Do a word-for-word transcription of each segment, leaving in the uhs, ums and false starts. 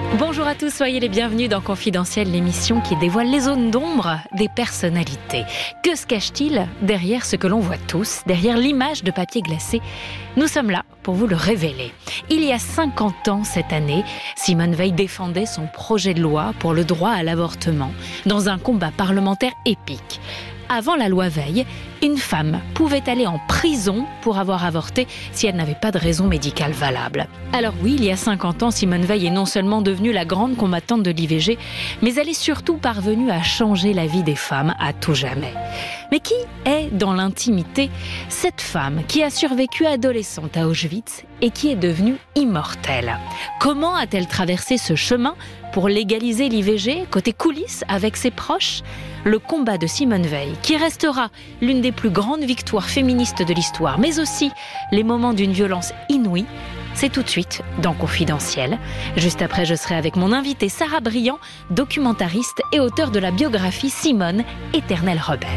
Bonjour à tous, soyez les bienvenus dans Confidentiel, l'émission qui dévoile les zones d'ombre des personnalités. Que se cache-t-il derrière ce que l'on voit tous, derrière l'image de papier glacé? Nous sommes là pour vous le révéler. Il y a cinquante ans cette année, Simone Veil défendait son projet de loi pour le droit à l'avortement dans un combat parlementaire épique. Avant la loi Veil, une femme pouvait aller en prison pour avoir avorté si elle n'avait pas de raison médicale valable. Alors oui, il y a cinquante ans, Simone Veil est non seulement devenue la grande combattante de l'I V G, mais elle est surtout parvenue à changer la vie des femmes à tout jamais. Mais qui est, dans l'intimité, cette femme qui a survécu adolescente à Auschwitz et qui est devenue immortelle? Comment a-t-elle traversé ce chemin pour légaliser l'I V G côté coulisses avec ses proches? Le combat de Simone Veil, qui restera l'une des plus grandes victoires féministes de l'histoire, mais aussi les moments d'une violence inouïe, c'est tout de suite dans Confidentiel. Juste après, je serai avec mon invitée Sarah Briand, documentariste et auteure de la biographie Simone, éternelle rebelle.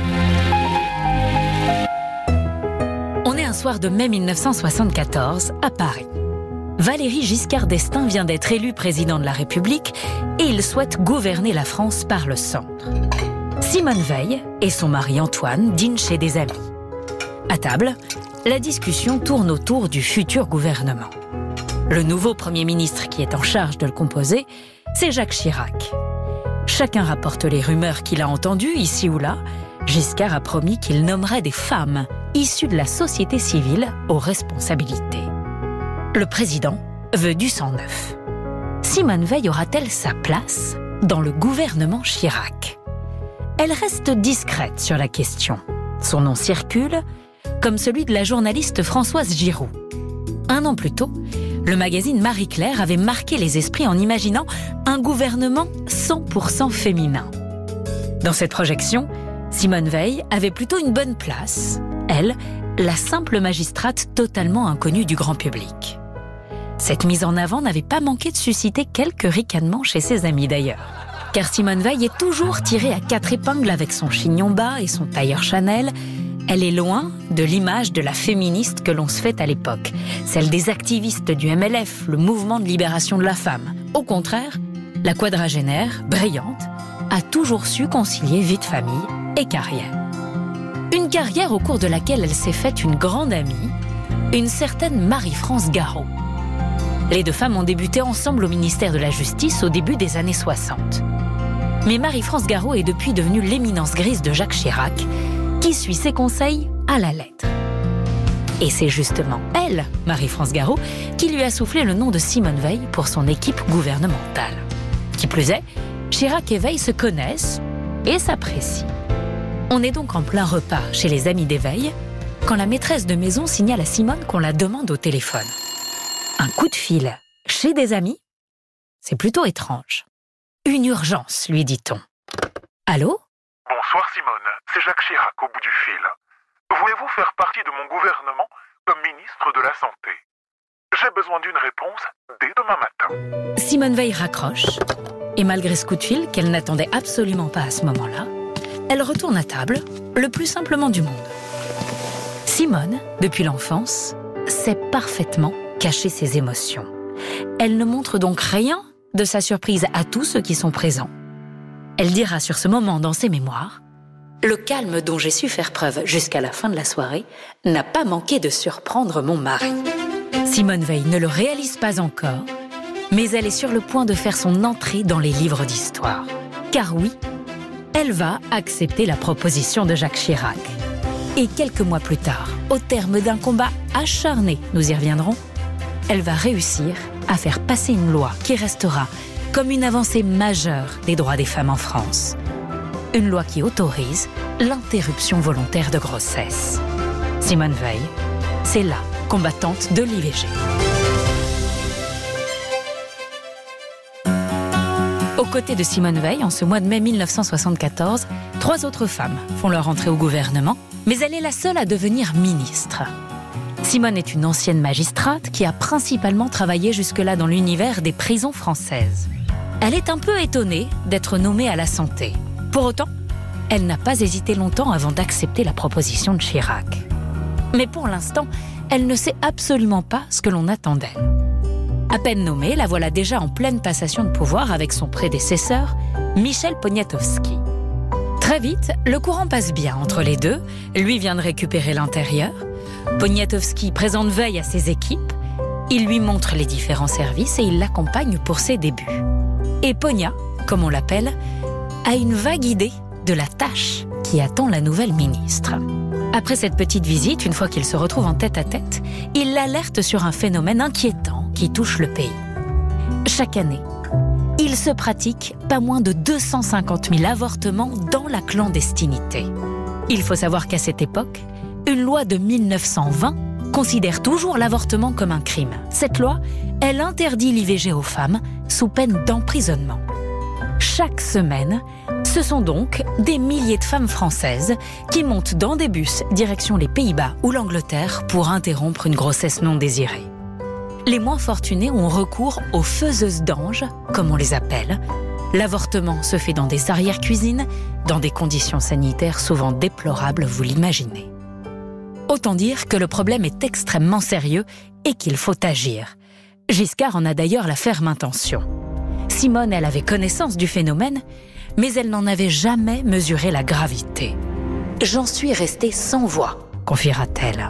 On est un soir de mai mille neuf cent soixante-quatorze à Paris. Valéry Giscard d'Estaing vient d'être élu président de la République et il souhaite gouverner la France par le centre. Simone Veil et son mari Antoine dînent chez des amis. À table, la discussion tourne autour du futur gouvernement. Le nouveau Premier ministre qui est en charge de le composer, c'est Jacques Chirac. Chacun rapporte les rumeurs qu'il a entendues ici ou là. Giscard a promis qu'il nommerait des femmes issues de la société civile aux responsabilités. Le président veut du sang neuf. Simone Veil aura-t-elle sa place dans le gouvernement Chirac? Elle reste discrète sur la question. Son nom circule, comme celui de la journaliste Françoise Giroud. Un an plus tôt, le magazine Marie-Claire avait marqué les esprits en imaginant un gouvernement cent pour cent féminin. Dans cette projection, Simone Veil avait plutôt une bonne place. Elle, la simple magistrate totalement inconnue du grand public. Cette mise en avant n'avait pas manqué de susciter quelques ricanements chez ses amis d'ailleurs. Car Simone Veil est toujours tirée à quatre épingles avec son chignon bas et son tailleur Chanel. Elle est loin de l'image de la féministe que l'on se fait à l'époque, celle des activistes du M L F, le mouvement de libération de la femme. Au contraire, la quadragénaire, brillante, a toujours su concilier vie de famille et carrière. Une carrière au cours de laquelle elle s'est faite une grande amie, une certaine Marie-France Garot. Les deux femmes ont débuté ensemble au ministère de la Justice au début des années soixante. Mais Marie-France Garot est depuis devenue l'éminence grise de Jacques Chirac, qui suit ses conseils à la lettre. Et c'est justement elle, Marie-France Garot, qui lui a soufflé le nom de Simone Veil pour son équipe gouvernementale. Qui plus est, Chirac et Veil se connaissent et s'apprécient. On est donc en plein repas chez les amis des Veil, quand la maîtresse de maison signale à Simone qu'on la demande au téléphone. Un coup de fil chez des amis? C'est plutôt étrange. Une urgence, lui dit-on. Allô? Bonsoir Simone, c'est Jacques Chirac au bout du fil. Voulez-vous faire partie de mon gouvernement comme ministre de la Santé? J'ai besoin d'une réponse dès demain matin. Simone Veil raccroche, et malgré ce coup de fil qu'elle n'attendait absolument pas à ce moment-là, elle retourne à table, le plus simplement du monde. Simone, depuis l'enfance, sait parfaitement cacher ses émotions. Elle ne montre donc rien de sa surprise à tous ceux qui sont présents. Elle dira sur ce moment dans ses mémoires « Le calme dont j'ai su faire preuve jusqu'à la fin de la soirée n'a pas manqué de surprendre mon mari. » Simone Veil ne le réalise pas encore, mais elle est sur le point de faire son entrée dans les livres d'histoire. Car oui, elle va accepter la proposition de Jacques Chirac. Et quelques mois plus tard, au terme d'un combat acharné, nous y reviendrons, elle va réussir à faire passer une loi qui restera comme une avancée majeure des droits des femmes en France. Une loi qui autorise l'interruption volontaire de grossesse. Simone Veil, c'est la combattante de l'I V G. Aux côtés de Simone Veil, en ce mois de mai mille neuf cent soixante-quatorze, trois autres femmes font leur entrée au gouvernement, mais elle est la seule à devenir ministre. Simone est une ancienne magistrate qui a principalement travaillé jusque-là dans l'univers des prisons françaises. Elle est un peu étonnée d'être nommée à la santé. Pour autant, elle n'a pas hésité longtemps avant d'accepter la proposition de Chirac. Mais pour l'instant, elle ne sait absolument pas ce que l'on attend d'elle. À peine nommée, la voilà déjà en pleine passation de pouvoir avec son prédécesseur, Michel Poniatowski. Très vite, le courant passe bien entre les deux. Lui vient de récupérer l'intérieur. Poniatowski présente Veil à ses équipes. Il lui montre les différents services et il l'accompagne pour ses débuts. Et Ponia, comme on l'appelle, a une vague idée de la tâche qui attend la nouvelle ministre. Après cette petite visite, une fois qu'ils se retrouvent en tête-à-tête, il l'alerte sur un phénomène inquiétant qui touche le pays. Chaque année, il se pratique pas moins de deux cent cinquante mille avortements dans la clandestinité. Il faut savoir qu'à cette époque, une loi de mille neuf cent vingt considère toujours l'avortement comme un crime. Cette loi, elle interdit l'I V G aux femmes sous peine d'emprisonnement. Chaque semaine, ce sont donc des milliers de femmes françaises qui montent dans des bus direction les Pays-Bas ou l'Angleterre pour interrompre une grossesse non désirée. Les moins fortunées ont recours aux faiseuses d'anges, comme on les appelle. L'avortement se fait dans des arrière-cuisines, dans des conditions sanitaires souvent déplorables, vous l'imaginez. Autant dire que le problème est extrêmement sérieux et qu'il faut agir. Giscard en a d'ailleurs la ferme intention. Simone, elle avait connaissance du phénomène, mais elle n'en avait jamais mesuré la gravité. « J'en suis restée sans voix », confiera-t-elle.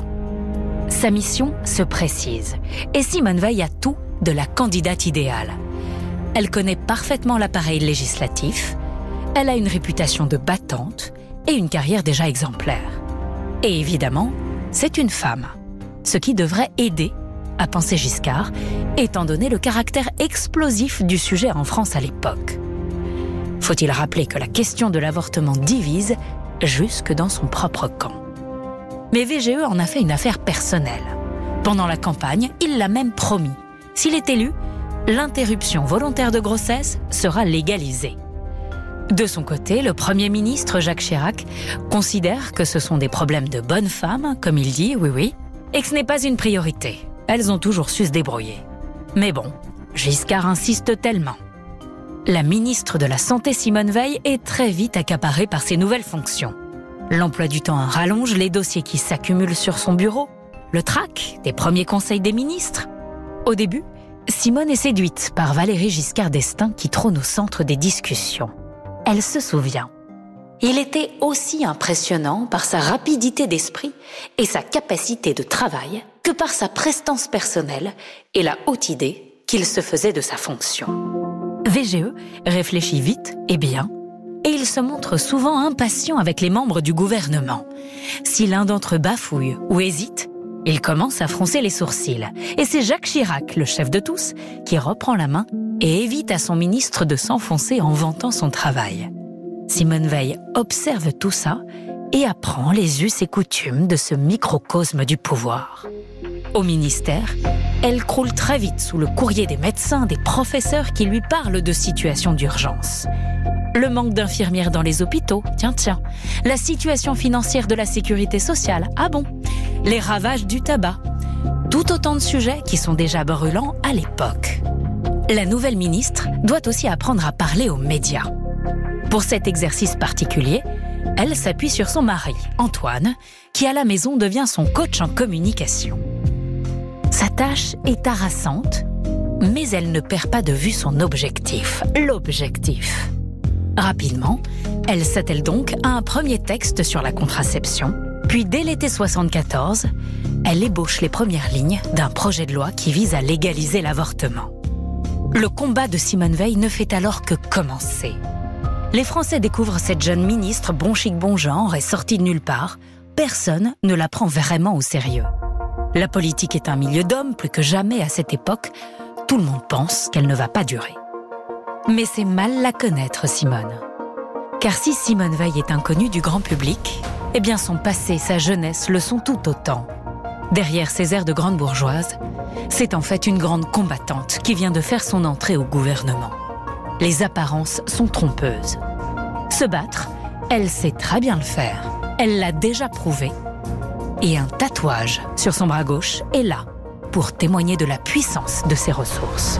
Sa mission se précise, et Simone Veil a tout de la candidate idéale. Elle connaît parfaitement l'appareil législatif, elle a une réputation de battante et une carrière déjà exemplaire. Et évidemment, c'est une femme, ce qui devrait aider à penser Giscard, étant donné le caractère explosif du sujet en France à l'époque. Faut-il rappeler que la question de l'avortement divise jusque dans son propre camp. Mais V G E en a fait une affaire personnelle. Pendant la campagne, il l'a même promis. S'il est élu, l'interruption volontaire de grossesse sera légalisée. De son côté, le Premier ministre Jacques Chirac considère que ce sont des problèmes de bonnes femmes, comme il dit, oui oui, et que ce n'est pas une priorité. Elles ont toujours su se débrouiller. Mais bon, Giscard insiste tellement. La ministre de la Santé Simone Veil est très vite accaparée par ses nouvelles fonctions. L'emploi du temps rallonge les dossiers qui s'accumulent sur son bureau, le trac des premiers conseils des ministres. Au début, Simone est séduite par Valéry Giscard d'Estaing qui trône au centre des discussions. Elle se souvient. Il était aussi impressionnant par sa rapidité d'esprit et sa capacité de travail que par sa prestance personnelle et la haute idée qu'il se faisait de sa fonction. V G E réfléchit vite et bien, et il se montre souvent impatient avec les membres du gouvernement. Si l'un d'entre eux bafouille ou hésite, il commence à froncer les sourcils. Et c'est Jacques Chirac, le chef de tous, qui reprend la main et évite à son ministre de s'enfoncer en vantant son travail. Simone Veil observe tout ça et apprend les us et coutumes de ce microcosme du pouvoir. Au ministère, elle croule très vite sous le courrier des médecins, des professeurs qui lui parlent de situations d'urgence. Le manque d'infirmières dans les hôpitaux, tiens tiens. La situation financière de la sécurité sociale, ah bon. Les ravages du tabac. Tout autant de sujets qui sont déjà brûlants à l'époque. La nouvelle ministre doit aussi apprendre à parler aux médias. Pour cet exercice particulier, elle s'appuie sur son mari, Antoine, qui à la maison devient son coach en communication. Sa tâche est harassante, mais elle ne perd pas de vue son objectif, l'objectif. Rapidement, elle s'attelle donc à un premier texte sur la contraception, puis dès l'été soixante-quatorze, elle ébauche les premières lignes d'un projet de loi qui vise à légaliser l'avortement. Le combat de Simone Veil ne fait alors que commencer. Les Français découvrent cette jeune ministre bon chic bon genre et sortie de nulle part. Personne ne la prend vraiment au sérieux. La politique est un milieu d'hommes plus que jamais à cette époque. Tout le monde pense qu'elle ne va pas durer. Mais c'est mal la connaître, Simone. Car si Simone Veil est inconnue du grand public, eh bien son passé, sa jeunesse le sont tout autant. Derrière ses airs de grande bourgeoise, c'est en fait une grande combattante qui vient de faire son entrée au gouvernement. Les apparences sont trompeuses. Se battre, elle sait très bien le faire. Elle l'a déjà prouvé. Et un tatouage sur son bras gauche est là pour témoigner de la puissance de ses ressources.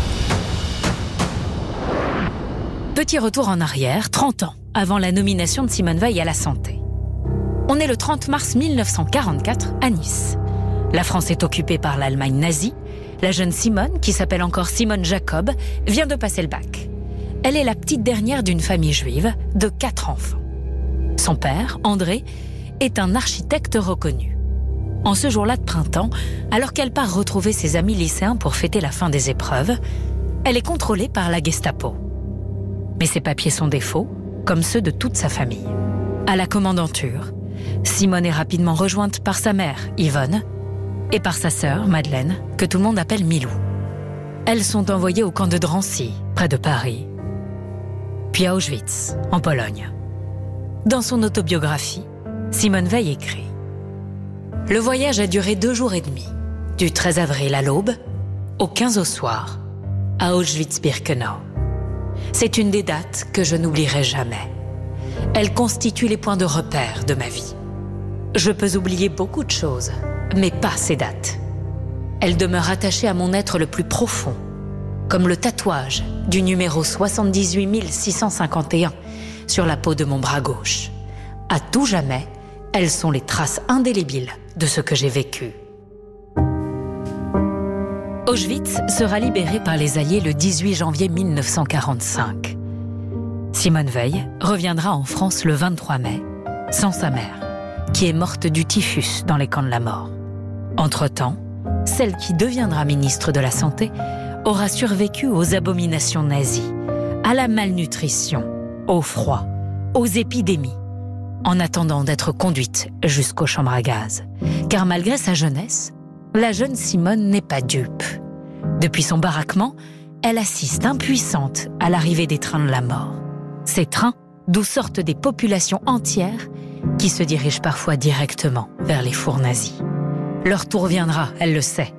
Petit retour en arrière, trente ans avant la nomination de Simone Veil à la santé. On est le trente mars mille neuf cent quarante-quatre à Nice. La France est occupée par l'Allemagne nazie. La jeune Simone, qui s'appelle encore Simone Jacob, vient de passer le bac. Elle est la petite dernière d'une famille juive de quatre enfants. Son père, André, est un architecte reconnu. En ce jour-là de printemps, alors qu'elle part retrouver ses amis lycéens pour fêter la fin des épreuves, elle est contrôlée par la Gestapo. Mais ses papiers sont des faux, comme ceux de toute sa famille. À la commandanture, Simone est rapidement rejointe par sa mère, Yvonne, et par sa sœur, Madeleine, que tout le monde appelle Milou. Elles sont envoyées au camp de Drancy, près de Paris, puis à Auschwitz, en Pologne. Dans son autobiographie, Simone Veil écrit « Le voyage a duré deux jours et demi, du treize avril à l'aube au quinze au soir, à Auschwitz-Birkenau. C'est une des dates que je n'oublierai jamais. Elle constitue les points de repère de ma vie. Je peux oublier beaucoup de choses, mais pas ces dates. Elles demeurent attachées à mon être le plus profond, comme le tatouage du numéro soixante-dix-huit mille six cent cinquante et un sur la peau de mon bras gauche. À tout jamais, elles sont les traces indélébiles de ce que j'ai vécu. » Auschwitz sera libéré par les Alliés le dix-huit janvier mille neuf cent quarante-cinq. Simone Veil reviendra en France le vingt-trois mai, sans sa mère, qui est morte du typhus dans les camps de la mort. Entre-temps, celle qui deviendra ministre de la Santé aura survécu aux abominations nazies, à la malnutrition, au froid, aux épidémies, en attendant d'être conduite jusqu'aux chambres à gaz. Car malgré sa jeunesse, la jeune Simone n'est pas dupe. Depuis son baraquement, elle assiste impuissante à l'arrivée des trains de la mort. Ces trains d'où sortent des populations entières qui se dirigent parfois directement vers les fours nazis. Leur tour viendra, elle le sait.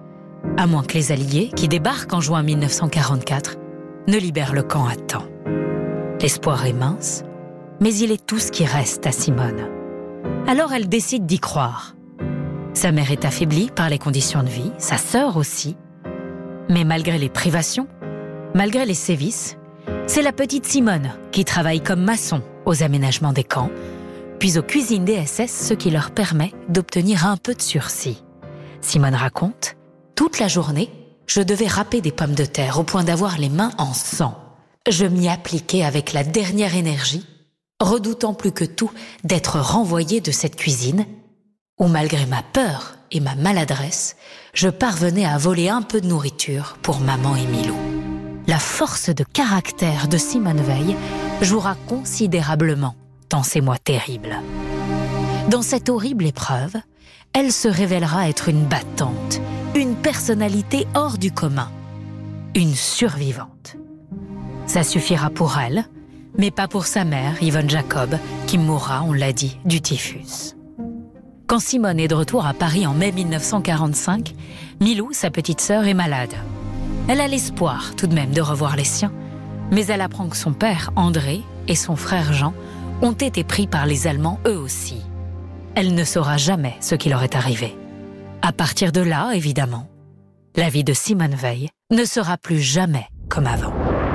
À moins que les Alliés, qui débarquent en juin mille neuf cent quarante-quatre, ne libèrent le camp à temps. L'espoir est mince, mais il est tout ce qui reste à Simone. Alors elle décide d'y croire. Sa mère est affaiblie par les conditions de vie, sa sœur aussi. Mais malgré les privations, malgré les sévices, c'est la petite Simone qui travaille comme maçon aux aménagements des camps, puis aux cuisines des S S, ce qui leur permet d'obtenir un peu de sursis. Simone raconte « Toute la journée, je devais râper des pommes de terre au point d'avoir les mains en sang. Je m'y appliquais avec la dernière énergie, redoutant plus que tout d'être renvoyée de cette cuisine, où malgré ma peur et ma maladresse, je parvenais à voler un peu de nourriture pour maman et Milou. » La force de caractère de Simone Veil jouera considérablement dans ces mois terribles. Dans cette horrible épreuve, elle se révélera être une battante, une personnalité hors du commun, une survivante. Ça suffira pour elle, mais pas pour sa mère, Yvonne Jacob, qui mourra, on l'a dit, du typhus. Quand Simone est de retour à Paris en mai mille neuf cent quarante-cinq, Milou, sa petite sœur, est malade. Elle a l'espoir tout de même de revoir les siens, mais elle apprend que son père, André, et son frère Jean ont été pris par les Allemands eux aussi. Elle ne saura jamais ce qui leur est arrivé. À partir de là, évidemment, la vie de Simone Veil ne sera plus jamais comme avant.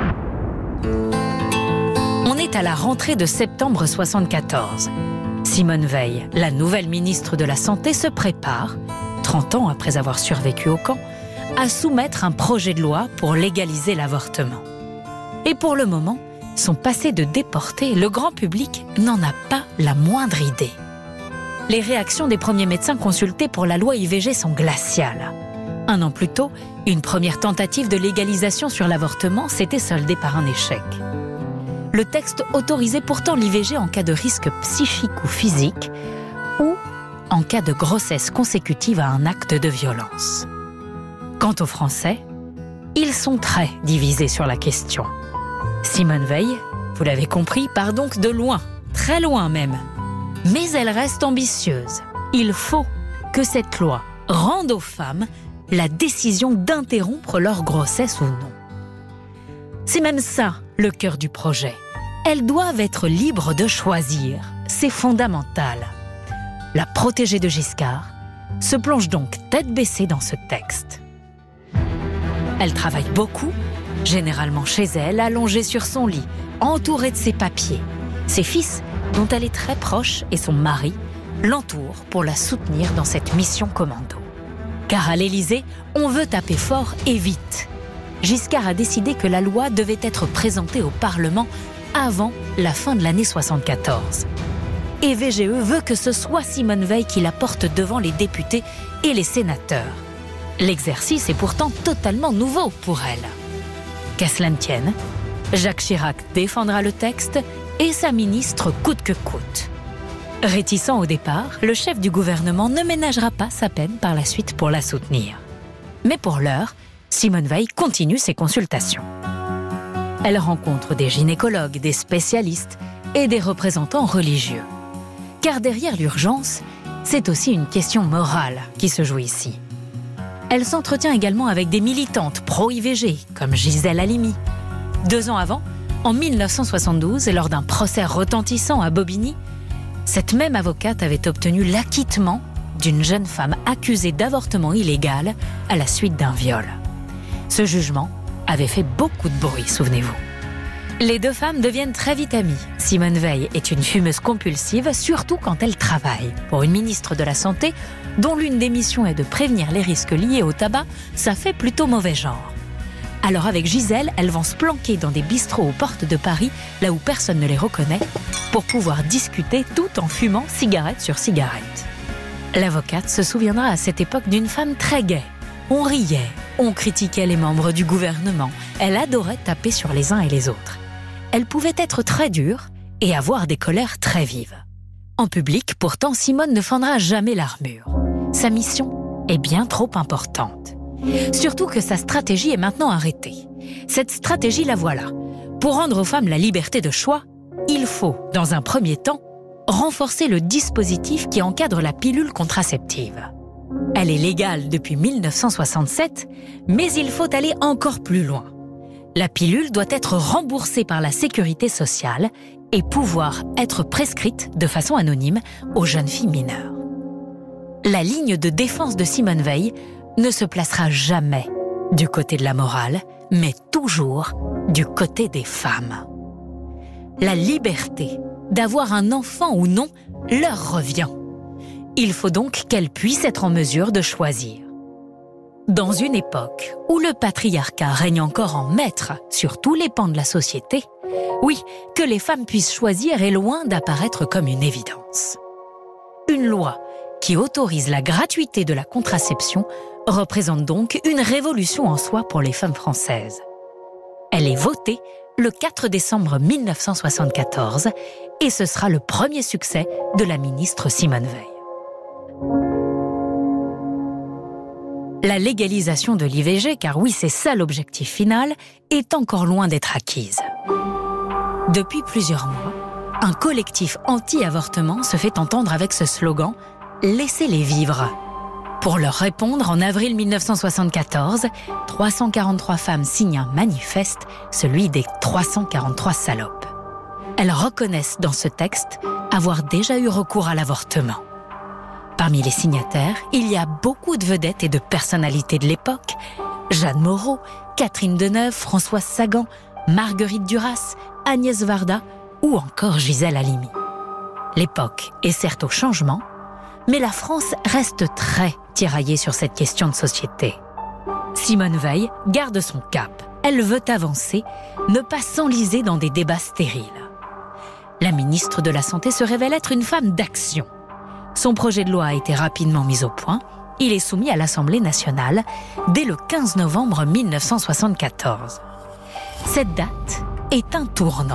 On est à la rentrée de septembre soixante-quatorze. Simone Veil, la nouvelle ministre de la Santé, se prépare, trente ans après avoir survécu au camp, à soumettre un projet de loi pour légaliser l'avortement. Et pour le moment, son passé de déporté, le grand public n'en a pas la moindre idée. Les réactions des premiers médecins consultés pour la loi I V G sont glaciales. Un an plus tôt, une première tentative de légalisation sur l'avortement s'était soldée par un échec. Le texte autorisait pourtant l'I V G en cas de risque psychique ou physique ou en cas de grossesse consécutive à un acte de violence. Quant aux Français, ils sont très divisés sur la question. Simone Veil, vous l'avez compris, part donc de loin, très loin même. Mais elle reste ambitieuse. Il faut que cette loi rende aux femmes la décision d'interrompre leur grossesse ou non. C'est même ça, le cœur du projet. Elles doivent être libres de choisir. C'est fondamental. La protégée de Giscard se plonge donc tête baissée dans ce texte. Elle travaille beaucoup, généralement chez elle, allongée sur son lit, entourée de ses papiers. Ses fils, dont elle est très proche, et son mari, l'entourent pour la soutenir dans cette mission commando. Car à l'Élysée, on veut taper fort et vite. Giscard a décidé que la loi devait être présentée au Parlement avant la fin de l'année soixante-quatorze. Et V G E veut que ce soit Simone Veil qui la porte devant les députés et les sénateurs. L'exercice est pourtant totalement nouveau pour elle. Qu'à cela ne tienne, Jacques Chirac défendra le texte et sa ministre coûte que coûte. Réticent au départ, le chef du gouvernement ne ménagera pas sa peine par la suite pour la soutenir. Mais pour l'heure, Simone Veil continue ses consultations. Elle rencontre des gynécologues, des spécialistes et des représentants religieux. Car derrière l'urgence, c'est aussi une question morale qui se joue ici. Elle s'entretient également avec des militantes pro-I V G, comme Gisèle Halimi. Deux ans avant, en mille neuf cent soixante-douze, lors d'un procès retentissant à Bobigny, cette même avocate avait obtenu l'acquittement d'une jeune femme accusée d'avortement illégal à la suite d'un viol. Ce jugement avait fait beaucoup de bruit, souvenez-vous. Les deux femmes deviennent très vite amies. Simone Veil est une fumeuse compulsive, surtout quand elle travaille. Pour une ministre de la Santé, dont l'une des missions est de prévenir les risques liés au tabac, ça fait plutôt mauvais genre. Alors avec Gisèle, elles vont se planquer dans des bistrots aux portes de Paris, là où personne ne les reconnaît, pour pouvoir discuter tout en fumant cigarette sur cigarette. L'avocate se souviendra à cette époque d'une femme très gaie. On riait, on critiquait les membres du gouvernement, elle adorait taper sur les uns et les autres. Elle pouvait être très dure et avoir des colères très vives. En public, pourtant, Simone ne fendra jamais l'armure. Sa mission est bien trop importante. Surtout que sa stratégie est maintenant arrêtée. Cette stratégie, la voilà. Pour rendre aux femmes la liberté de choix, il faut, dans un premier temps, renforcer le dispositif qui encadre la pilule contraceptive. Elle est légale depuis mille neuf cent soixante-sept, mais il faut aller encore plus loin. La pilule doit être remboursée par la sécurité sociale et pouvoir être prescrite de façon anonyme aux jeunes filles mineures. La ligne de défense de Simone Veil ne se placera jamais du côté de la morale, mais toujours du côté des femmes. La liberté d'avoir un enfant ou non leur revient. Il faut donc qu'elles puissent être en mesure de choisir. Dans une époque où le patriarcat règne encore en maître sur tous les pans de la société, oui, que les femmes puissent choisir est loin d'apparaître comme une évidence. Une loi qui autorise la gratuité de la contraception représente donc une révolution en soi pour les femmes françaises. Elle est votée le quatre décembre mille neuf cent soixante-quatorze et ce sera le premier succès de la ministre Simone Veil. La légalisation de l'I V G, car oui, c'est ça l'objectif final, est encore loin d'être acquise. Depuis plusieurs mois, un collectif anti-avortement se fait entendre avec ce slogan « Laissez-les vivre ». Pour leur répondre, en avril mille neuf cent soixante-quatorze, trois cent quarante-trois femmes signent un manifeste, celui des trois cent quarante-trois salopes. Elles reconnaissent dans ce texte avoir déjà eu recours à l'avortement. Parmi les signataires, il y a beaucoup de vedettes et de personnalités de l'époque. Jeanne Moreau, Catherine Deneuve, Françoise Sagan, Marguerite Duras, Agnès Varda ou encore Gisèle Halimi. L'époque est certes au changement, mais la France reste très tiraillée sur cette question de société. Simone Veil garde son cap. Elle veut avancer, ne pas s'enliser dans des débats stériles. La ministre de la Santé se révèle être une femme d'action. Son projet de loi a été rapidement mis au point. Il est soumis à l'Assemblée nationale dès le quinze novembre mille neuf cent soixante-quatorze. Cette date est un tournant.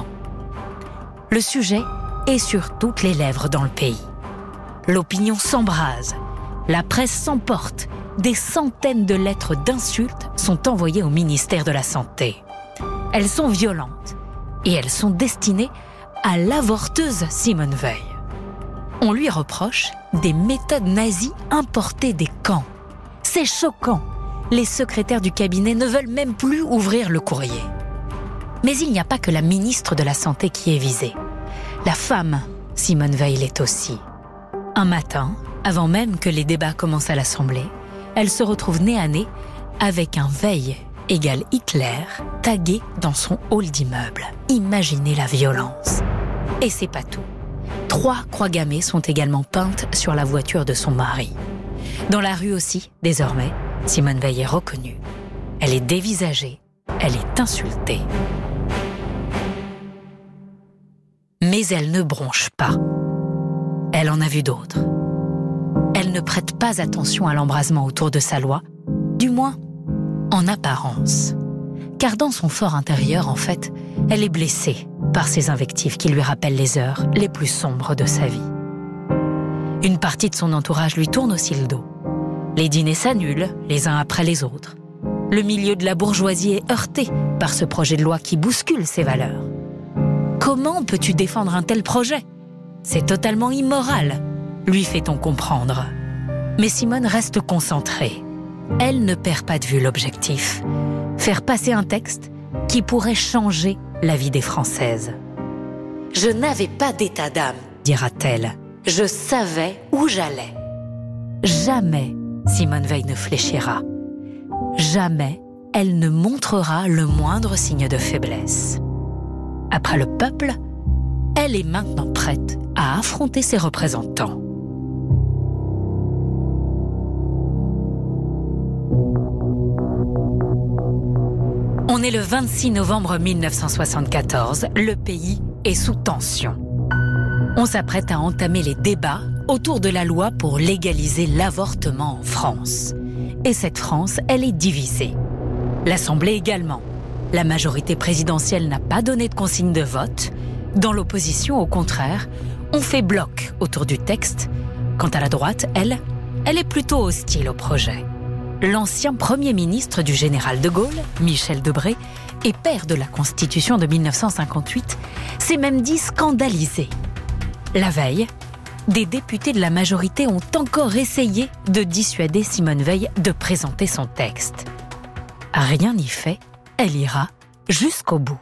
Le sujet est sur toutes les lèvres dans le pays. L'opinion s'embrase, la presse s'emporte, des centaines de lettres d'insultes sont envoyées au ministère de la Santé. Elles sont violentes et elles sont destinées à l'avorteuse Simone Veil. On lui reproche des méthodes nazies importées des camps. C'est choquant. Les secrétaires du cabinet ne veulent même plus ouvrir le courrier. Mais il n'y a pas que la ministre de la Santé qui est visée. La femme, Simone Veil, l'est aussi. Un matin, avant même que les débats commencent à l'Assemblée, elle se retrouve nez à nez avec un Veil égale Hitler tagué dans son hall d'immeuble. Imaginez la violence. Et c'est pas tout. Trois croix gammées sont également peintes sur la voiture de son mari. Dans la rue aussi, désormais, Simone Veil est reconnue. Elle est dévisagée, elle est insultée. Mais elle ne bronche pas. Elle en a vu d'autres. Elle ne prête pas attention à l'embrasement autour de sa loi, du moins en apparence. Car dans son fort intérieur, en fait, elle est blessée par ces invectives qui lui rappellent les heures les plus sombres de sa vie. Une partie de son entourage lui tourne aussi le dos. Les dîners s'annulent, les uns après les autres. Le milieu de la bourgeoisie est heurté par ce projet de loi qui bouscule ses valeurs. Comment peux-tu défendre un tel projet ? C'est totalement immoral, lui fait-on comprendre. Mais Simone reste concentrée. Elle ne perd pas de vue l'objectif. Faire passer un texte qui pourrait changer la vie des Françaises. « Je n'avais pas d'état d'âme, dira-t-elle. Je savais où j'allais. » Jamais Simone Veil ne fléchira. Jamais elle ne montrera le moindre signe de faiblesse. Après le peuple, elle est maintenant prête à affronter ses représentants. On est le vingt-six novembre mille neuf cent soixante-quatorze, le pays est sous tension. On s'apprête à entamer les débats autour de la loi pour légaliser l'avortement en France. Et cette France, elle est divisée. L'Assemblée également. La majorité présidentielle n'a pas donné de consigne de vote. Dans l'opposition, au contraire, on fait bloc autour du texte. Quant à la droite, elle, elle est plutôt hostile au projet. L'ancien Premier ministre du général de Gaulle, Michel Debré, et père de la Constitution de mille neuf cent cinquante-huit, s'est même dit scandalisé. La veille, des députés de la majorité ont encore essayé de dissuader Simone Veil de présenter son texte. Rien n'y fait, elle ira jusqu'au bout.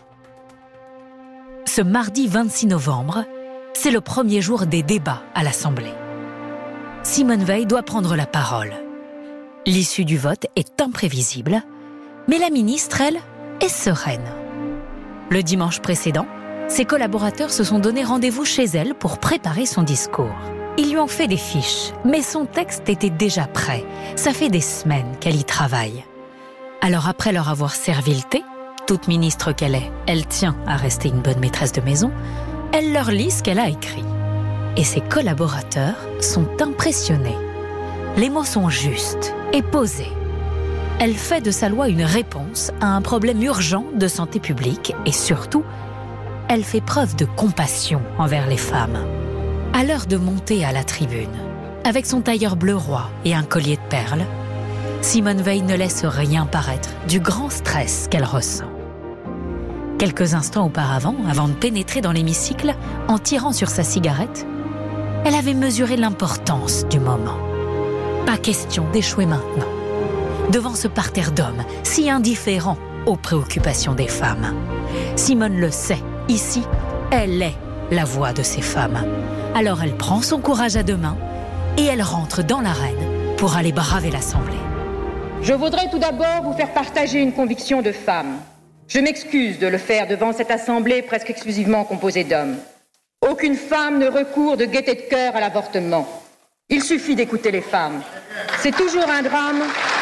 Ce mardi vingt-six novembre, c'est le premier jour des débats à l'Assemblée. Simone Veil doit prendre la parole. L'issue du vote est imprévisible, mais la ministre, elle, est sereine. Le dimanche précédent, ses collaborateurs se sont donné rendez-vous chez elle pour préparer son discours. Ils lui ont fait des fiches, mais son texte était déjà prêt. Ça fait des semaines qu'elle y travaille. Alors après leur avoir servi le thé, toute ministre qu'elle est, elle tient à rester une bonne maîtresse de maison, elle leur lit ce qu'elle a écrit. Et ses collaborateurs sont impressionnés. Les mots sont justes et posés. Elle fait de sa loi une réponse à un problème urgent de santé publique et surtout, elle fait preuve de compassion envers les femmes. À l'heure de monter à la tribune, avec son tailleur bleu roi et un collier de perles, Simone Veil ne laisse rien paraître du grand stress qu'elle ressent. Quelques instants auparavant, avant de pénétrer dans l'hémicycle, en tirant sur sa cigarette, elle avait mesuré l'importance du moment. Pas question d'échouer maintenant, devant ce parterre d'hommes si indifférents aux préoccupations des femmes. Simone le sait, ici, elle est la voix de ces femmes. Alors elle prend son courage à deux mains et elle rentre dans l'arène pour aller braver l'Assemblée. Je voudrais tout d'abord vous faire partager une conviction de femme. Je m'excuse de le faire devant cette Assemblée presque exclusivement composée d'hommes. Aucune femme ne recourt de gaieté de cœur à l'avortement. Il suffit d'écouter les femmes. C'est toujours un drame.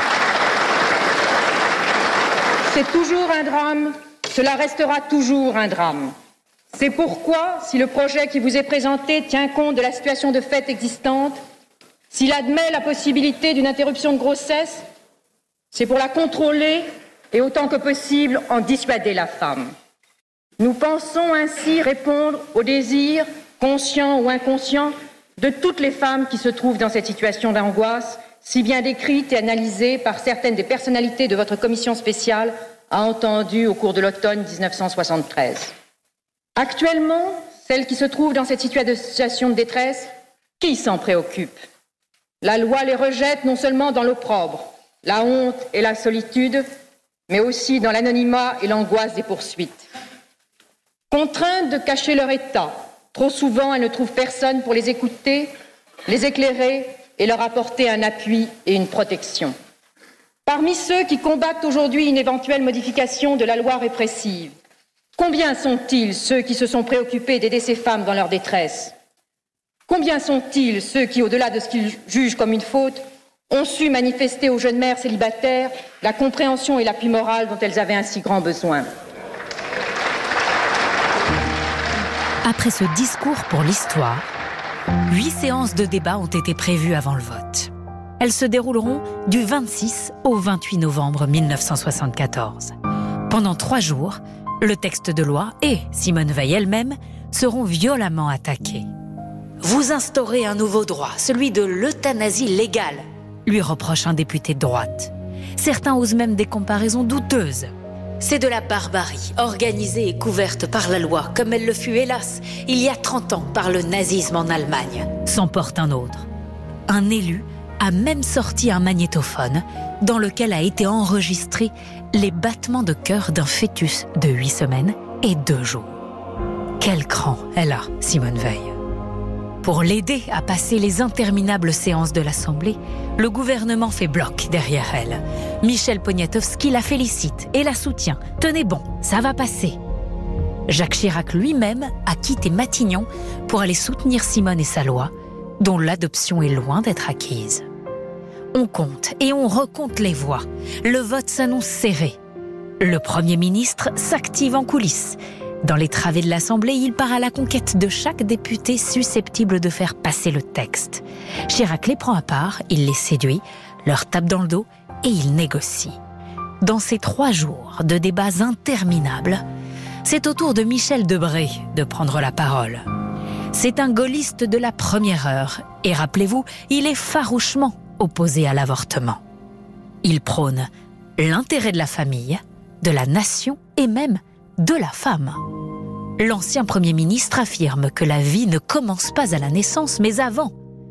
C'est toujours un drame. Cela restera toujours un drame. C'est pourquoi, si le projet qui vous est présenté tient compte de la situation de fait existante, s'il admet la possibilité d'une interruption de grossesse, c'est pour la contrôler et autant que possible en dissuader la femme. Nous pensons ainsi répondre aux désirs, conscients ou inconscients, de toutes les femmes qui se trouvent dans cette situation d'angoisse, si bien décrite et analysée par certaines des personnalités de votre commission spéciale a entendu au cours de l'automne dix-neuf cent soixante-treize. Actuellement, celles qui se trouvent dans cette situation de détresse, qui s'en préoccupe ? La loi les rejette non seulement dans l'opprobre, la honte et la solitude, mais aussi dans l'anonymat et l'angoisse des poursuites. Contraintes de cacher leur état, trop souvent elles ne trouvent personne pour les écouter, les éclairer et leur apporter un appui et une protection. Parmi ceux qui combattent aujourd'hui une éventuelle modification de la loi répressive, combien sont-ils ceux qui se sont préoccupés d'aider ces femmes dans leur détresse ? Combien sont-ils ceux qui, au-delà de ce qu'ils jugent comme une faute, ont su manifester aux jeunes mères célibataires la compréhension et l'appui moral dont elles avaient un si grand besoin. Après ce discours pour l'histoire, huit séances de débat ont été prévues avant le vote. Elles se dérouleront du vingt-six au vingt-huit novembre mille neuf cent soixante-quatorze. Pendant trois jours, le texte de loi et Simone Veil elle-même seront violemment attaqués. « Vous instaurez un nouveau droit, celui de l'euthanasie légale », lui reproche un député de droite. Certains osent même des comparaisons douteuses. C'est de la barbarie, organisée et couverte par la loi, comme elle le fut, hélas, il y a trente ans par le nazisme en Allemagne, s'emporte un autre. Un élu a même sorti un magnétophone dans lequel a été enregistré les battements de cœur d'un fœtus de huit semaines et deux jours. Quel cran elle a, Simone Veil. Pour l'aider à passer les interminables séances de l'Assemblée, le gouvernement fait bloc derrière elle. Michel Poniatowski la félicite et la soutient. « Tenez bon, ça va passer ». Jacques Chirac lui-même a quitté Matignon pour aller soutenir Simone et sa loi, dont l'adoption est loin d'être acquise. On compte et on recompte les voix. Le vote s'annonce serré. Le Premier ministre s'active en coulisses. Dans les travées de l'Assemblée, il part à la conquête de chaque député susceptible de faire passer le texte. Chirac les prend à part, il les séduit, leur tape dans le dos et il négocie. Dans ces trois jours de débats interminables, c'est au tour de Michel Debré de prendre la parole. C'est un gaulliste de la première heure et rappelez-vous, il est farouchement opposé à l'avortement. Il prône l'intérêt de la famille, de la nation et même de la femme. L'ancien Premier ministre affirme que la vie ne commence pas à la naissance, mais avant.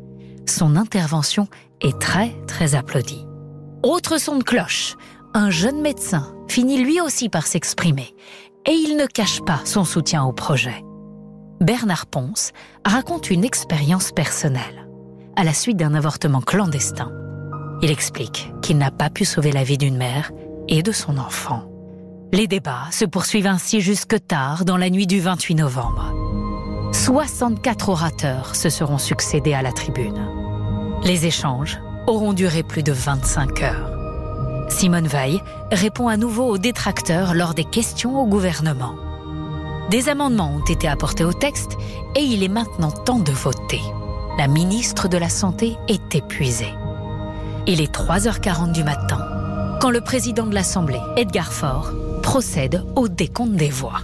Son intervention est très, très applaudie. Autre son de cloche, un jeune médecin finit lui aussi par s'exprimer, et il ne cache pas son soutien au projet. Bernard Ponce raconte une expérience personnelle. À la suite d'un avortement clandestin, il explique qu'il n'a pas pu sauver la vie d'une mère et de son enfant. Les débats se poursuivent ainsi jusque tard dans la nuit du vingt-huit novembre. soixante-quatre orateurs se seront succédés à la tribune. Les échanges auront duré plus de vingt-cinq heures. Simone Veil répond à nouveau aux détracteurs lors des questions au gouvernement. Des amendements ont été apportés au texte et il est maintenant temps de voter. La ministre de la Santé est épuisée. Il est trois heures quarante du matin quand le président de l'Assemblée, Edgar Faure, procède au décompte des voix.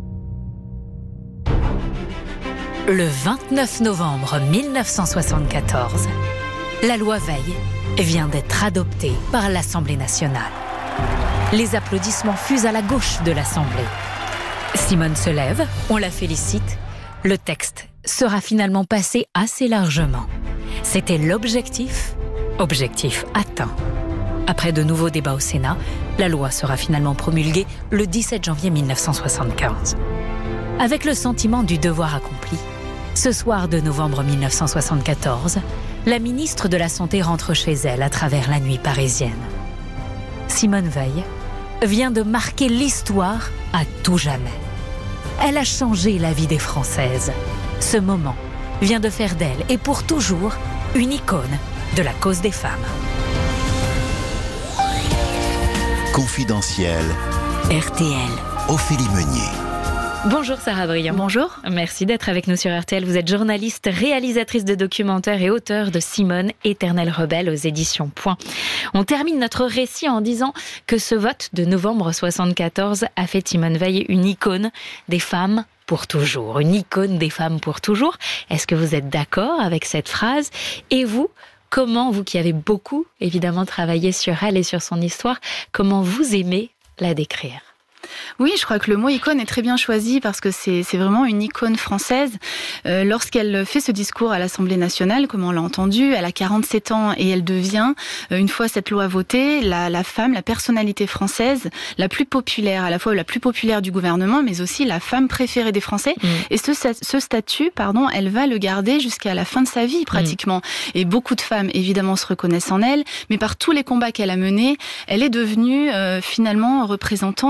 Le vingt-neuf novembre mille neuf cent soixante-quatorze, la loi Veil vient d'être adoptée par l'Assemblée nationale. Les applaudissements fusent à la gauche de l'Assemblée. Simone se lève, on la félicite. Le texte sera finalement passé assez largement. C'était l'objectif, objectif atteint. Après de nouveaux débats au Sénat, la loi sera finalement promulguée le dix-sept janvier mille neuf cent soixante-quinze. Avec le sentiment du devoir accompli, ce soir de novembre mille neuf cent soixante-quatorze, la ministre de la Santé rentre chez elle à travers la nuit parisienne. Simone Veil vient de marquer l'histoire à tout jamais. Elle a changé la vie des Françaises. Ce moment vient de faire d'elle, et pour toujours, une icône de la cause des femmes. Confidentiel. R T L. Ophélie Meunier. Bonjour Sarah Briand. Bonjour. Merci d'être avec nous sur R T L. Vous êtes journaliste, réalisatrice de documentaires et auteure de Simone, éternelle rebelle aux éditions Point. On termine notre récit en disant que ce vote de novembre soixante-quatorze a fait Simone Veil une icône des femmes pour toujours. Une icône des femmes pour toujours. Est-ce que vous êtes d'accord avec cette phrase ? Et vous, comment, vous qui avez beaucoup évidemment travaillé sur elle et sur son histoire, comment vous aimez la décrire ? Oui, je crois que le mot icône est très bien choisi parce que c'est, c'est vraiment une icône française. Euh, lorsqu'elle fait ce discours à l'Assemblée nationale, comme on l'a entendu, elle a quarante-sept ans et elle devient, euh, une fois cette loi votée, la, la femme, la personnalité française la plus populaire, à la fois la plus populaire du gouvernement, mais aussi la femme préférée des Français. Mmh. Et ce, ce statut, pardon, elle va le garder jusqu'à la fin de sa vie pratiquement. Mmh. Et beaucoup de femmes, évidemment, se reconnaissent en elle, mais par tous les combats qu'elle a menés, elle est devenue euh, finalement représentante de, de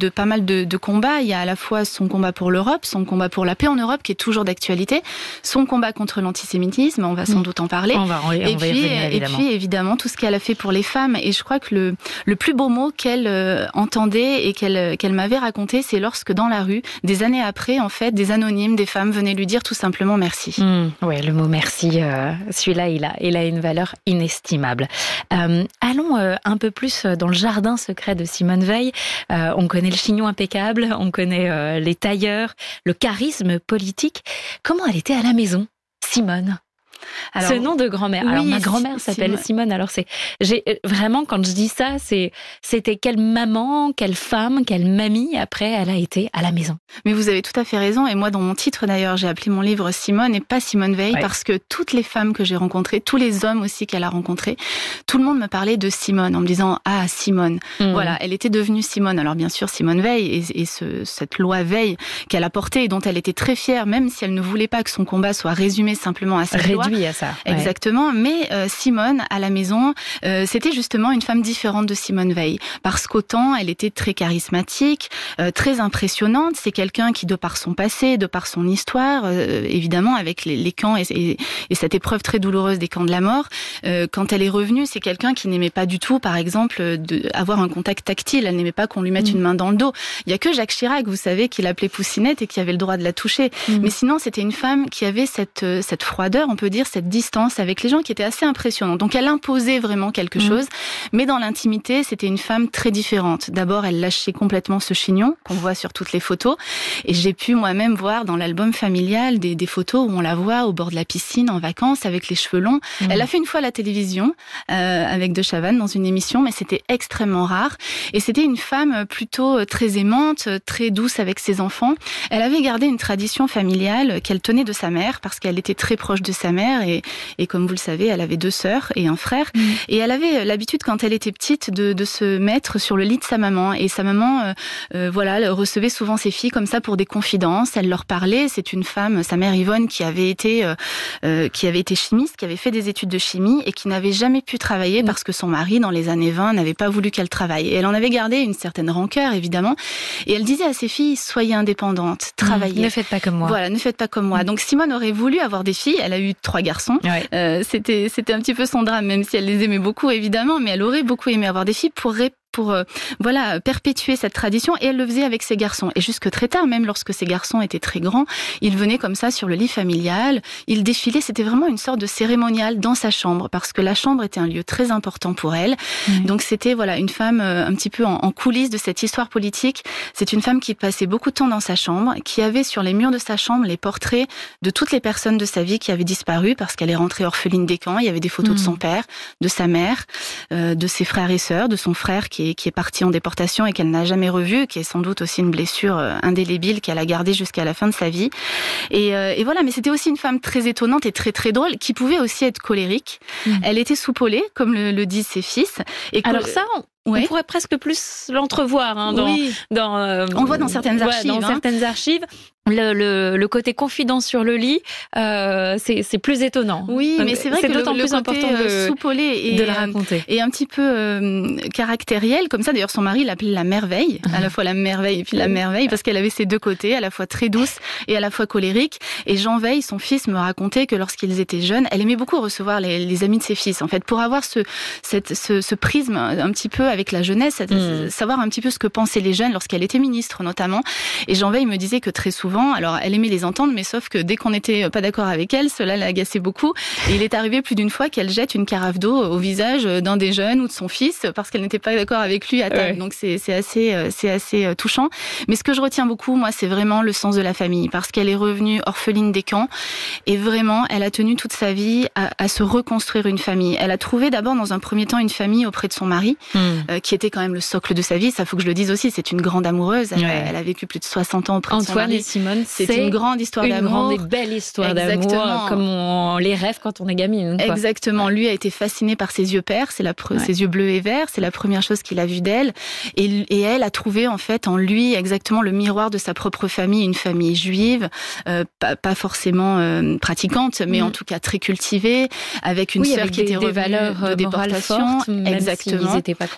de pas mal de, de combats. Il y a à la fois son combat pour l'Europe, son combat pour la paix en Europe, qui est toujours d'actualité, son combat contre l'antisémitisme, on va sans doute en parler. On va, on, et, on puis, va y revenir, et évidemment. puis, évidemment, tout ce qu'elle a fait pour les femmes. Et je crois que le, le plus beau mot qu'elle euh, entendait et qu'elle, qu'elle m'avait raconté, c'est lorsque dans la rue, des années après, en fait, des anonymes, des femmes venaient lui dire tout simplement merci. Mmh, ouais, le mot merci, euh, celui-là, il a, il a une valeur inestimable. Euh, allons euh, un peu plus dans le jardin secret de Simone Veil. Euh, on connaît le chignon impeccable, on connaît euh, les tailleurs, le charisme politique. Comment elle était à la maison, Simone ? Alors, ce nom de grand-mère. Oui, alors ma grand-mère s'appelle Simone. Simone. Alors c'est, j'ai vraiment quand je dis ça, c'est, c'était quelle maman, quelle femme, quelle mamie après elle a été à la maison. Mais vous avez tout à fait raison. Et moi, dans mon titre d'ailleurs, j'ai appelé mon livre Simone et pas Simone Veil, ouais. Parce que toutes les femmes que j'ai rencontrées, tous les hommes aussi qu'elle a rencontrés, tout le monde me parlait de Simone en me disant ah Simone. Mmh. Voilà, elle était devenue Simone. Alors bien sûr Simone Veil et, et ce, cette loi Veil qu'elle a portée et dont elle était très fière, même si elle ne voulait pas que son combat soit résumé simplement à cette Réduit loi. À ça. Ouais. Exactement, mais euh, Simone à la maison, euh, c'était justement une femme différente de Simone Veil, parce qu'autant elle était très charismatique, euh, très impressionnante. C'est quelqu'un qui, de par son passé, de par son histoire, euh, évidemment avec les, les camps et, et, et cette épreuve très douloureuse des camps de la mort, euh, quand elle est revenue, c'est quelqu'un qui n'aimait pas du tout, par exemple, de, avoir un contact tactile. Elle n'aimait pas qu'on lui mette mmh. une main dans le dos. Il y a que Jacques Chirac, vous savez, qui l'appelait Poussinette et qui avait le droit de la toucher. Mmh. Mais sinon, c'était une femme qui avait cette cette froideur, on peut dire, cette distance avec les gens qui était assez impressionnante. Donc elle imposait vraiment quelque mmh. chose, mais dans l'intimité, c'était une femme très différente. D'abord, elle lâchait complètement ce chignon qu'on voit sur toutes les photos, et j'ai pu moi-même voir dans l'album familial des, des photos où on la voit au bord de la piscine en vacances avec les cheveux longs. Mmh. Elle a fait une fois à la télévision euh, avec De Chavannes dans une émission, mais c'était extrêmement rare. Et c'était une femme plutôt très aimante, très douce avec ses enfants. Elle avait gardé une tradition familiale qu'elle tenait de sa mère, parce qu'elle était très proche de sa mère, et, et comme vous le savez, elle avait deux sœurs et un frère. Mmh. Et elle avait l'habitude, quand elle était petite, de, de se mettre sur le lit de sa maman. Et sa maman, euh, euh, voilà, elle recevait souvent ses filles comme ça pour des confidences. Elle leur parlait. C'est une femme, sa mère Yvonne, qui avait été, euh, euh, qui avait été chimiste, qui avait fait des études de chimie et qui n'avait jamais pu travailler mmh. parce que son mari, dans les années vingt, n'avait pas voulu qu'elle travaille. Et elle en avait gardé une certaine rancœur, évidemment. Et elle disait à ses filles, soyez indépendantes, travaillez. Mmh. Ne faites pas comme moi. Voilà, ne faites pas comme moi. Donc Simone aurait voulu avoir des filles. Elle a eu trois garçons. Ouais. Euh, c'était, c'était un petit peu son drame, même si elle les aimait beaucoup, évidemment, mais elle aurait beaucoup aimé avoir des filles pour ré- pour euh, voilà perpétuer cette tradition, et elle le faisait avec ses garçons. Et jusque très tard, même lorsque ses garçons étaient très grands, ils venaient comme ça sur le lit familial, ils défilaient, c'était vraiment une sorte de cérémonial dans sa chambre, parce que la chambre était un lieu très important pour elle. Mmh. Donc c'était voilà une femme euh, un petit peu en, en coulisses de cette histoire politique. C'est une femme qui passait beaucoup de temps dans sa chambre, qui avait sur les murs de sa chambre les portraits de toutes les personnes de sa vie qui avaient disparu, parce qu'elle est rentrée orpheline des camps. Il y avait des photos mmh. de son père, de sa mère, euh, de ses frères et sœurs, de son frère qui est qui est partie en déportation et qu'elle n'a jamais revu, qui est sans doute aussi une blessure indélébile qu'elle a gardée jusqu'à la fin de sa vie. Et, euh, et voilà, mais c'était aussi une femme très étonnante et très très drôle, qui pouvait aussi être colérique. Mmh. Elle était soupolée, comme le, le disent ses fils. Et alors que, ça, on... Ouais. On pourrait presque plus l'entrevoir hein, dans, oui. dans euh, on le voit dans certaines archives. Ouais, dans hein. certaines archives. Le, le, le côté confident sur le lit, euh, c'est, c'est plus étonnant. Oui, donc, mais c'est vrai c'est que d'autant le, plus le côté important de, soupolé et, de le raconter. Et un petit peu euh, caractériel, comme ça. D'ailleurs, son mari l'appelait la merveille, à la fois la merveille et puis la merveille, parce qu'elle avait ces deux côtés, à la fois très douce et à la fois colérique. Et Jean Veil, son fils, me racontait que lorsqu'ils étaient jeunes, elle aimait beaucoup recevoir les, les amis de ses fils, en fait, pour avoir ce, cette, ce, ce prisme un petit peu avec la jeunesse, mmh. savoir un petit peu ce que pensaient les jeunes lorsqu'elle était ministre, notamment. Et Jean Veil me disait que très souvent, alors elle aimait les entendre, mais sauf que dès qu'on n'était pas d'accord avec elle, cela l'agaçait beaucoup. Et il est arrivé plus d'une fois qu'elle jette une carafe d'eau au visage d'un des jeunes ou de son fils parce qu'elle n'était pas d'accord avec lui à table. Ouais. Donc c'est, c'est assez, c'est assez touchant. Mais ce que je retiens beaucoup, moi, c'est vraiment le sens de la famille, parce qu'elle est revenue orpheline des camps et vraiment, elle a tenu toute sa vie à, à se reconstruire une famille. Elle a trouvé d'abord dans un premier temps une famille auprès de son mari, mmh. euh, qui était quand même le socle de sa vie. Ça, faut que je le dise aussi. C'est une grande amoureuse. Elle, ouais. elle a vécu plus de soixante ans auprès Antoine de son mari. Et Simone, c'est C'est une grande histoire une d'amour. Une grande et belle histoire Exactement. d'amour, comme on les rêve quand on est gamine. Quoi. Exactement. Lui a été fasciné par ses yeux pères, c'est la pre- ouais. ses yeux bleus et verts, c'est la première chose qu'il a vue d'elle. Et, et elle a trouvé en fait en lui exactement le miroir de sa propre famille, une famille juive, euh, pas, pas forcément euh, pratiquante, mais mmh. en tout cas très cultivée, avec une oui, sœur avec qui des, était revenue des valeurs de déportation. Fortes, Exactement. Même s'ils étaient pas croyants.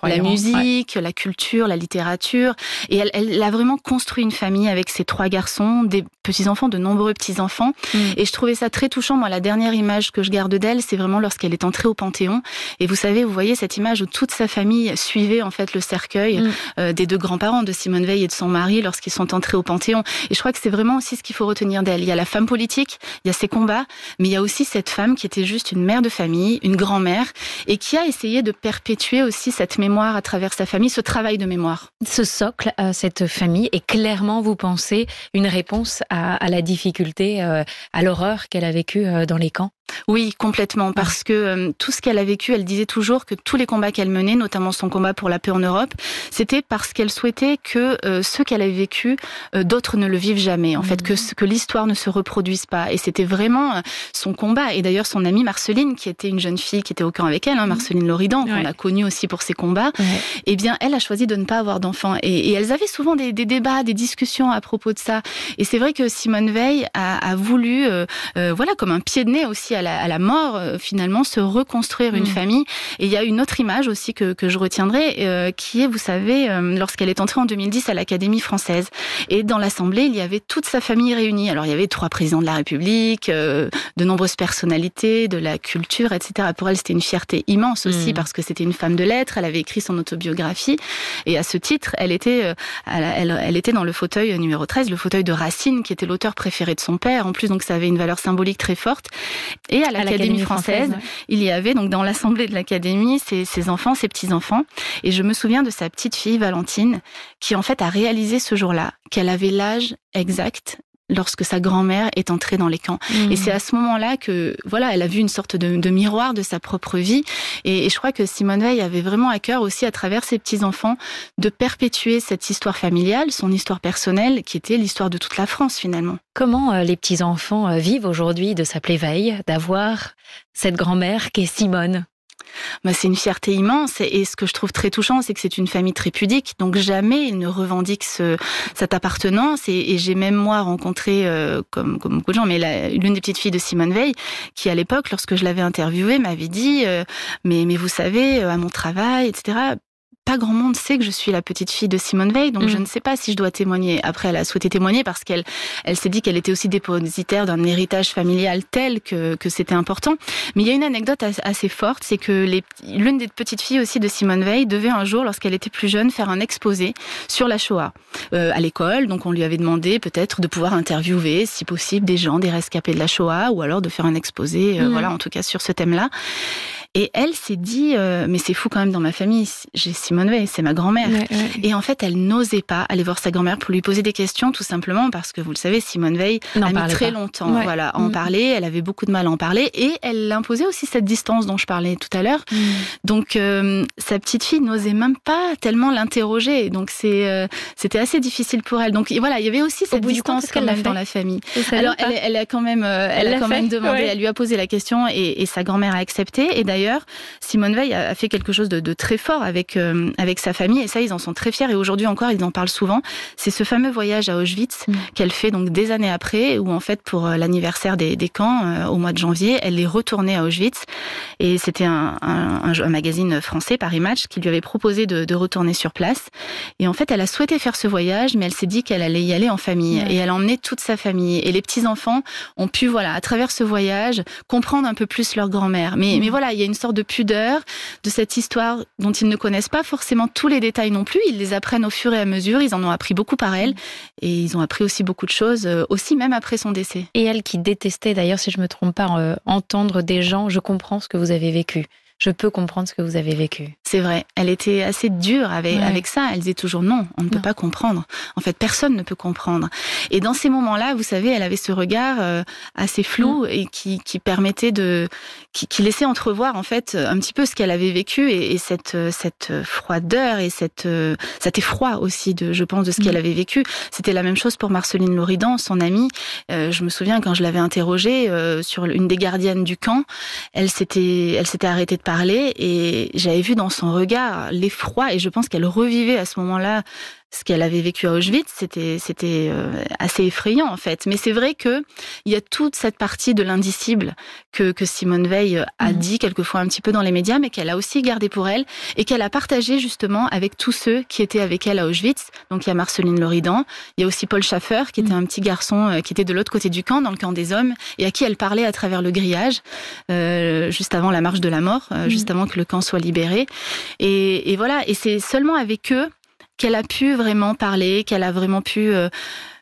La musique, ouais. la culture, la littérature. Et elle, elle a vraiment construit une famille avec ses trois garçons, des petits-enfants, de nombreux petits-enfants. Mmh. Et je trouvais ça très touchant. Moi, la dernière image que je garde d'elle, c'est vraiment lorsqu'elle est entrée au Panthéon. Et vous savez, vous voyez cette image où toute sa famille suivait en fait le cercueil mmh. euh, des deux grands-parents de Simone Veil et de son mari lorsqu'ils sont entrés au Panthéon. Et je crois que c'est vraiment aussi ce qu'il faut retenir d'elle. Il y a la femme politique, il y a ses combats, mais il y a aussi cette femme qui était juste une mère de famille, une grand-mère, et qui a essayé de perpétuer aussi cette mémoire à travers sa famille, ce travail de mémoire. Ce socle à cette famille est clairement, vous pensez, une réponse à, à la difficulté, euh, à l'horreur qu'elle a vécue euh, dans les camps ? Oui, complètement, parce que euh, tout ce qu'elle a vécu, elle disait toujours que tous les combats qu'elle menait, notamment son combat pour la paix en Europe, c'était parce qu'elle souhaitait que euh, ce qu'elle avait vécu, euh, d'autres ne le vivent jamais, en mmh. fait, que, que l'histoire ne se reproduise pas. Et c'était vraiment euh, son combat. Et d'ailleurs, son amie Marceline, qui était une jeune fille qui était au camp avec elle, hein, Marceline Loridan, ouais. qu'on a connue aussi pour ses combats, ouais. eh bien, elle a choisi de ne pas avoir d'enfants. Et, et elles avaient souvent des, des débats, des discussions à propos de ça. Et c'est vrai que Simone Veil a, a voulu, euh, euh, voilà, comme un pied de nez aussi à la, à la mort, euh, finalement, se reconstruire une mmh. famille. Et il y a une autre image aussi que, que je retiendrai, euh, qui est, vous savez, euh, lorsqu'elle est entrée en deux mille dix à l'Académie française. Et dans l'Assemblée, il y avait toute sa famille réunie. Alors, il y avait trois présidents de la République, euh, de nombreuses personnalités, de la culture, et cetera. Pour elle, c'était une fierté immense aussi, mmh. parce que c'était une femme de lettres, elle avait écrit son autobiographie. Et à ce titre, elle était, euh, elle, elle, elle était dans le fauteuil numéro treize, le fauteuil de Racine, qui était l'auteur préféré de son père. En plus, donc, ça avait une valeur symbolique très forte. Et à la l'Académie française, française ouais. il y avait donc dans l'assemblée de l'Académie ses, ses enfants, ses petits-enfants. Et je me souviens de sa petite fille, Valentine, qui en fait a réalisé ce jour-là qu'elle avait l'âge exact lorsque sa grand-mère est entrée dans les camps. Mmh. Et c'est à ce moment-là que, voilà, elle a vu une sorte de, de miroir de sa propre vie. Et, et je crois que Simone Veil avait vraiment à cœur aussi, à travers ses petits-enfants, de perpétuer cette histoire familiale, son histoire personnelle, qui était l'histoire de toute la France, finalement. Comment euh, les petits-enfants euh, vivent aujourd'hui de s'appeler Veil, d'avoir cette grand-mère qui est Simone ? Bah, c'est une fierté immense et ce que je trouve très touchant, c'est que c'est une famille très pudique, donc jamais ils ne revendiquent ce, cette appartenance et, et j'ai même moi rencontré, euh, comme, comme beaucoup de gens, mais la, l'une des petites filles de Simone Veil, qui à l'époque, lorsque je l'avais interviewée, m'avait dit euh, mais, mais vous savez, à mon travail, et cetera, pas grand monde sait que je suis la petite fille de Simone Veil, donc mmh. je ne sais pas si je dois témoigner. Après, elle a souhaité témoigner parce qu'elle elle s'est dit qu'elle était aussi dépositaire d'un héritage familial tel que, que c'était important. Mais il y a une anecdote assez forte, c'est que les, l'une des petites filles aussi de Simone Veil devait un jour, lorsqu'elle était plus jeune, faire un exposé sur la Shoah euh, à l'école. Donc on lui avait demandé peut-être de pouvoir interviewer, si possible, des gens, des rescapés de la Shoah, ou alors de faire un exposé, euh, mmh. voilà, en tout cas sur ce thème-là. Et elle s'est dit, euh, mais c'est fou quand même dans ma famille, j'ai Simone Veil, c'est ma grand-mère. Ouais, ouais. Et en fait, elle n'osait pas aller voir sa grand-mère pour lui poser des questions, tout simplement parce que, vous le savez, Simone Veil N'en a mis très pas. longtemps ouais. voilà, à en mmh. parler, elle avait beaucoup de mal à en parler, et elle imposait aussi cette distance dont je parlais tout à l'heure. Mmh. Donc, euh, sa petite fille n'osait même pas tellement l'interroger, donc c'est, euh, c'était assez difficile pour elle. Donc voilà, il y avait aussi cette distance quand même dans la famille. Alors, elle, elle a quand même, euh, elle, elle a quand fait. même demandé, ouais. elle lui a posé la question, et, et sa grand-mère a accepté, et d'ailleurs, D'ailleurs, Simone Veil a fait quelque chose de, de très fort avec, euh, avec sa famille, et ça, ils en sont très fiers, et aujourd'hui encore, ils en parlent souvent. C'est ce fameux voyage à Auschwitz mmh. qu'elle fait donc des années après, où en fait, pour l'anniversaire des, des camps, euh, au mois de janvier, elle est retournée à Auschwitz, et c'était un, un, un, un magazine français, Paris Match, qui lui avait proposé de, de retourner sur place. Et en fait, elle a souhaité faire ce voyage, mais elle s'est dit qu'elle allait y aller en famille, mmh. et elle a emmené toute sa famille. Et les petits-enfants ont pu, voilà, à travers ce voyage, comprendre un peu plus leur grand-mère. Mais, mmh. mais voilà, il y a une sorte de pudeur de cette histoire dont ils ne connaissent pas forcément tous les détails non plus. Ils les apprennent au fur et à mesure. Ils en ont appris beaucoup par elle. Et ils ont appris aussi beaucoup de choses, aussi même après son décès. Et elle qui détestait, d'ailleurs, si je ne me trompe pas, euh, entendre des gens « je comprends ce que vous avez vécu ». Je peux comprendre ce que vous avez vécu. C'est vrai. Elle était assez dure avec, ouais. avec ça. Elle disait toujours non, on ne non. peut pas comprendre. En fait, personne ne peut comprendre. Et dans ces moments-là, vous savez, elle avait ce regard euh, assez flou mmh. et qui, qui permettait de, qui, qui laissait entrevoir en fait un petit peu ce qu'elle avait vécu et, et cette, cette froideur et cette, cet effroi aussi de, je pense, de ce mmh. qu'elle avait vécu. C'était la même chose pour Marceline Loridan, son amie. Euh, je me souviens quand je l'avais interrogée euh, sur une des gardiennes du camp, elle s'était, elle s'était arrêtée de parler et j'avais vu dans son regard l'effroi et je pense qu'elle revivait à ce moment-là ce qu'elle avait vécu à Auschwitz, c'était, c'était assez effrayant en fait. Mais c'est vrai qu'il y a toute cette partie de l'indicible que, que Simone Veil a mmh. dit quelquefois un petit peu dans les médias, mais qu'elle a aussi gardé pour elle et qu'elle a partagé justement avec tous ceux qui étaient avec elle à Auschwitz. Donc il y a Marceline Loridan, il y a aussi Paul Schaffer qui était mmh. un petit garçon qui était de l'autre côté du camp, dans le camp des hommes, et à qui elle parlait à travers le grillage, euh, juste avant la marche de la mort, euh, mmh. juste avant que le camp soit libéré. Et, et voilà, et c'est seulement avec eux qu'elle a pu vraiment parler, qu'elle a vraiment pu, euh,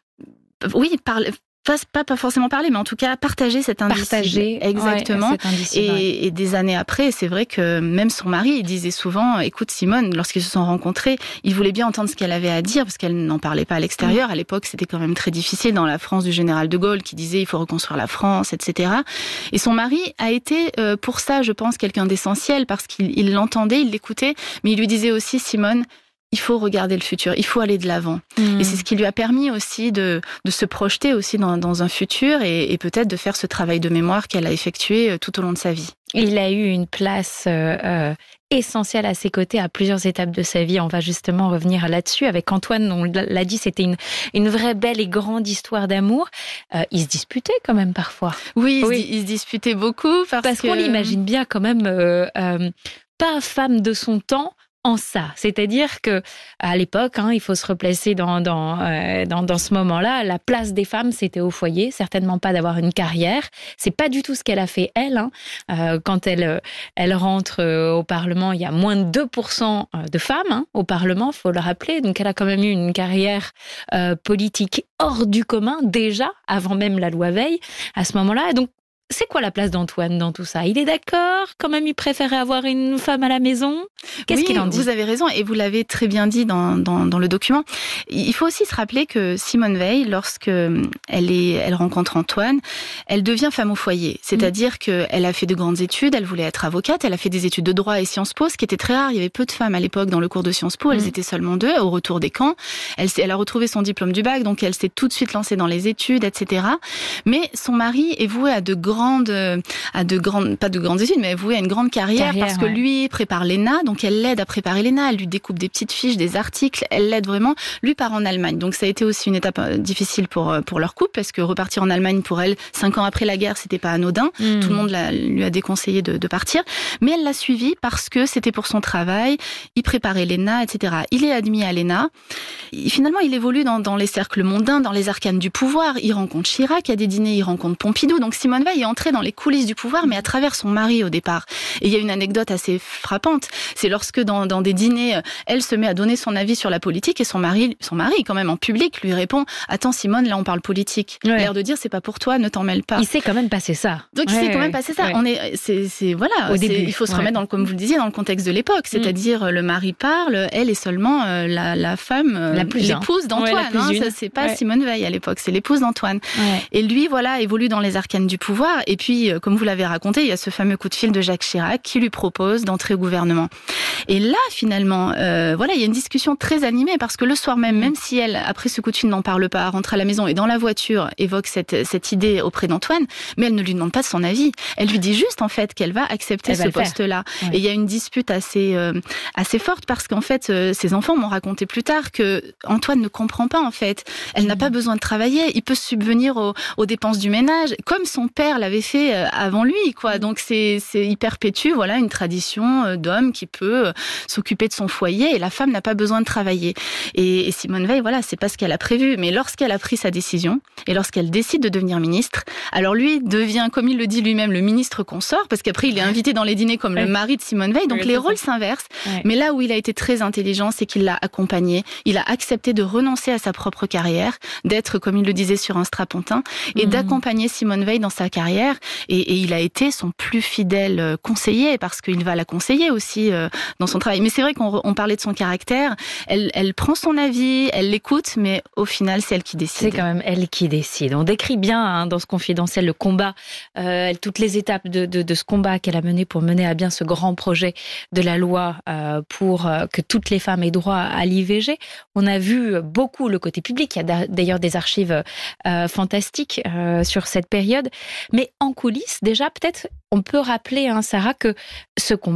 oui, parler, pas, pas, pas forcément parler, mais en tout cas partager cet indicible. Partager, exactement. Ouais, cet indicible, et, ouais. et des années après, c'est vrai que même son mari, il disait souvent, écoute Simone, lorsqu'ils se sont rencontrés, il voulait bien entendre ce qu'elle avait à dire, parce qu'elle n'en parlait pas à l'extérieur. Mmh. À l'époque, c'était quand même très difficile dans la France du général de Gaulle, qui disait il faut reconstruire la France, et cetera. Et son mari a été, euh, pour ça, je pense, quelqu'un d'essentiel, parce qu'il il l'entendait, il l'écoutait, mais il lui disait aussi, Simone, il faut regarder le futur, il faut aller de l'avant. Mmh. Et c'est ce qui lui a permis aussi de, de se projeter aussi dans, dans un futur et, et peut-être de faire ce travail de mémoire qu'elle a effectué tout au long de sa vie. Il a eu une place euh, euh, essentielle à ses côtés à plusieurs étapes de sa vie. On va justement revenir là-dessus. Avec Antoine, on l'a dit, c'était une, une vraie belle et grande histoire d'amour. Euh, ils se disputaient quand même parfois. Oui, oui. Ils, se, ils se disputaient beaucoup. Parce, parce que... qu'on l'imagine bien quand même euh, euh, pas femme de son temps, en ça. C'est-à-dire que à l'époque, hein, il faut se replacer dans, dans, euh, dans, dans ce moment-là, la place des femmes, c'était au foyer, certainement pas d'avoir une carrière. C'est pas du tout ce qu'elle a fait, elle. Hein. Euh, quand elle, elle rentre euh, au Parlement, il y a moins de deux pour cent de femmes hein, au Parlement, il faut le rappeler. Donc elle a quand même eu une carrière euh, politique hors du commun, déjà, avant même la loi Veil, à ce moment-là. Donc, c'est quoi la place d'Antoine dans tout ça ? Il est d'accord ? Quand même, il préférait avoir une femme à la maison ? Qu'est-ce oui, qu'il en dit ? Vous avez raison, et vous l'avez très bien dit dans, dans, dans le document. Il faut aussi se rappeler que Simone Veil, lorsque elle, est, elle rencontre Antoine, elle devient femme au foyer. C'est-à-dire mmh. qu'elle a fait de grandes études, elle voulait être avocate, elle a fait des études de droit et Sciences Po, ce qui était très rare. Il y avait peu de femmes à l'époque dans le cours de Sciences Po, elles mmh. étaient seulement deux au retour des camps. Elle, elle a retrouvé son diplôme du bac, donc elle s'est tout de suite lancée dans les études, et cetera. Mais son mari est voué à de grandes... à de grandes, pas de grandes études, mais vouée à une grande carrière, carrière parce que ouais. lui prépare l'E N A, donc elle l'aide à préparer l'E N A, elle lui découpe des petites fiches, des articles, elle l'aide vraiment. Lui part en Allemagne, donc ça a été aussi une étape difficile pour pour leur couple, parce que repartir en Allemagne pour elle, cinq ans après la guerre, c'était pas anodin. Mmh. Tout le monde l'a, lui a déconseillé de, de partir, mais elle l'a suivi parce que c'était pour son travail. Il préparait l'E N A, et cetera. Il est admis à l'E N A. Et finalement, il évolue dans, dans les cercles mondains, dans les arcanes du pouvoir. Il rencontre Chirac à des dîners, il rencontre Pompidou. Donc Simone Veil est entrée dans les coulisses du pouvoir, mais à travers son mari au départ. Et il y a une anecdote assez frappante, c'est lorsque dans, dans des dîners, elle se met à donner son avis sur la politique et son mari, son mari quand même en public, lui répond « Attends Simone, là on parle politique. Ouais. » L'air de dire « C'est pas pour toi, ne t'en mêle pas. » Il s'est quand même passé ça. Donc il ouais, s'est quand ouais, même passé ça. Ouais. On est, c'est, c'est voilà, au c'est, début. Il faut se ouais. remettre dans le, comme vous le disiez, dans le contexte de l'époque, c'est-à-dire mmh. le mari parle, elle est seulement euh, la, la femme, euh, la plus l'épouse un. d'Antoine. Ouais, hein, ça, c'est pas ouais. Simone Veil à l'époque, c'est l'épouse d'Antoine. Ouais. Et lui, voilà, évolue dans les arcanes du pouvoir. Et puis, comme vous l'avez raconté, il y a ce fameux coup de fil de Jacques Chirac qui lui propose d'entrer au gouvernement. Et là, finalement, euh, voilà, il y a une discussion très animée parce que le soir même, même si elle, après ce coup de fil, n'en parle pas, rentre à la maison et dans la voiture évoque cette, cette idée auprès d'Antoine, mais elle ne lui demande pas son avis. Elle lui dit juste, en fait, qu'elle va accepter elle ce va poste-là. Ouais. Et il y a une dispute assez, euh, assez forte parce qu'en fait, euh, ses enfants m'ont raconté plus tard que Antoine ne comprend pas, en fait. Elle mmh. n'a pas besoin de travailler. Il peut subvenir aux, aux dépenses du ménage, comme son père l'avait fait avant lui, quoi. Donc, c'est, c'est, il perpétue, voilà, une tradition d'homme qui peut s'occuper de son foyer et la femme n'a pas besoin de travailler. Et, et Simone Veil, voilà, c'est pas ce qu'elle a prévu. Mais lorsqu'elle a pris sa décision et lorsqu'elle décide de devenir ministre, alors lui devient, comme il le dit lui-même, le ministre consort, parce qu'après il est invité dans les dîners comme ouais. le mari de Simone Veil. Donc oui, les rôles s'inversent. Ouais. Mais là où il a été très intelligent, c'est qu'il l'a accompagnée. Il a accepté de renoncer à sa propre carrière, d'être, comme il le disait, sur un strapontin et mmh. d'accompagner Simone Veil dans sa carrière. Et, et il a été son plus fidèle conseiller parce qu'il va la conseiller aussi euh, dans son travail. Mais c'est vrai qu'on on parlait de son caractère. Elle, elle prend son avis, elle l'écoute, mais au final, c'est elle qui décide. C'est quand même elle qui décide. On décrit bien hein, dans ce confidentiel le combat, euh, toutes les étapes de, de, de ce combat qu'elle a mené pour mener à bien ce grand projet de la loi euh, pour euh, que toutes les femmes aient droit à l'I V G. On a vu beaucoup le côté public. Il y a d'ailleurs des archives euh, fantastiques euh, sur cette période. Mais en coulisses, déjà, peut-être, on peut rappeler, hein, Sarah, que ce combat,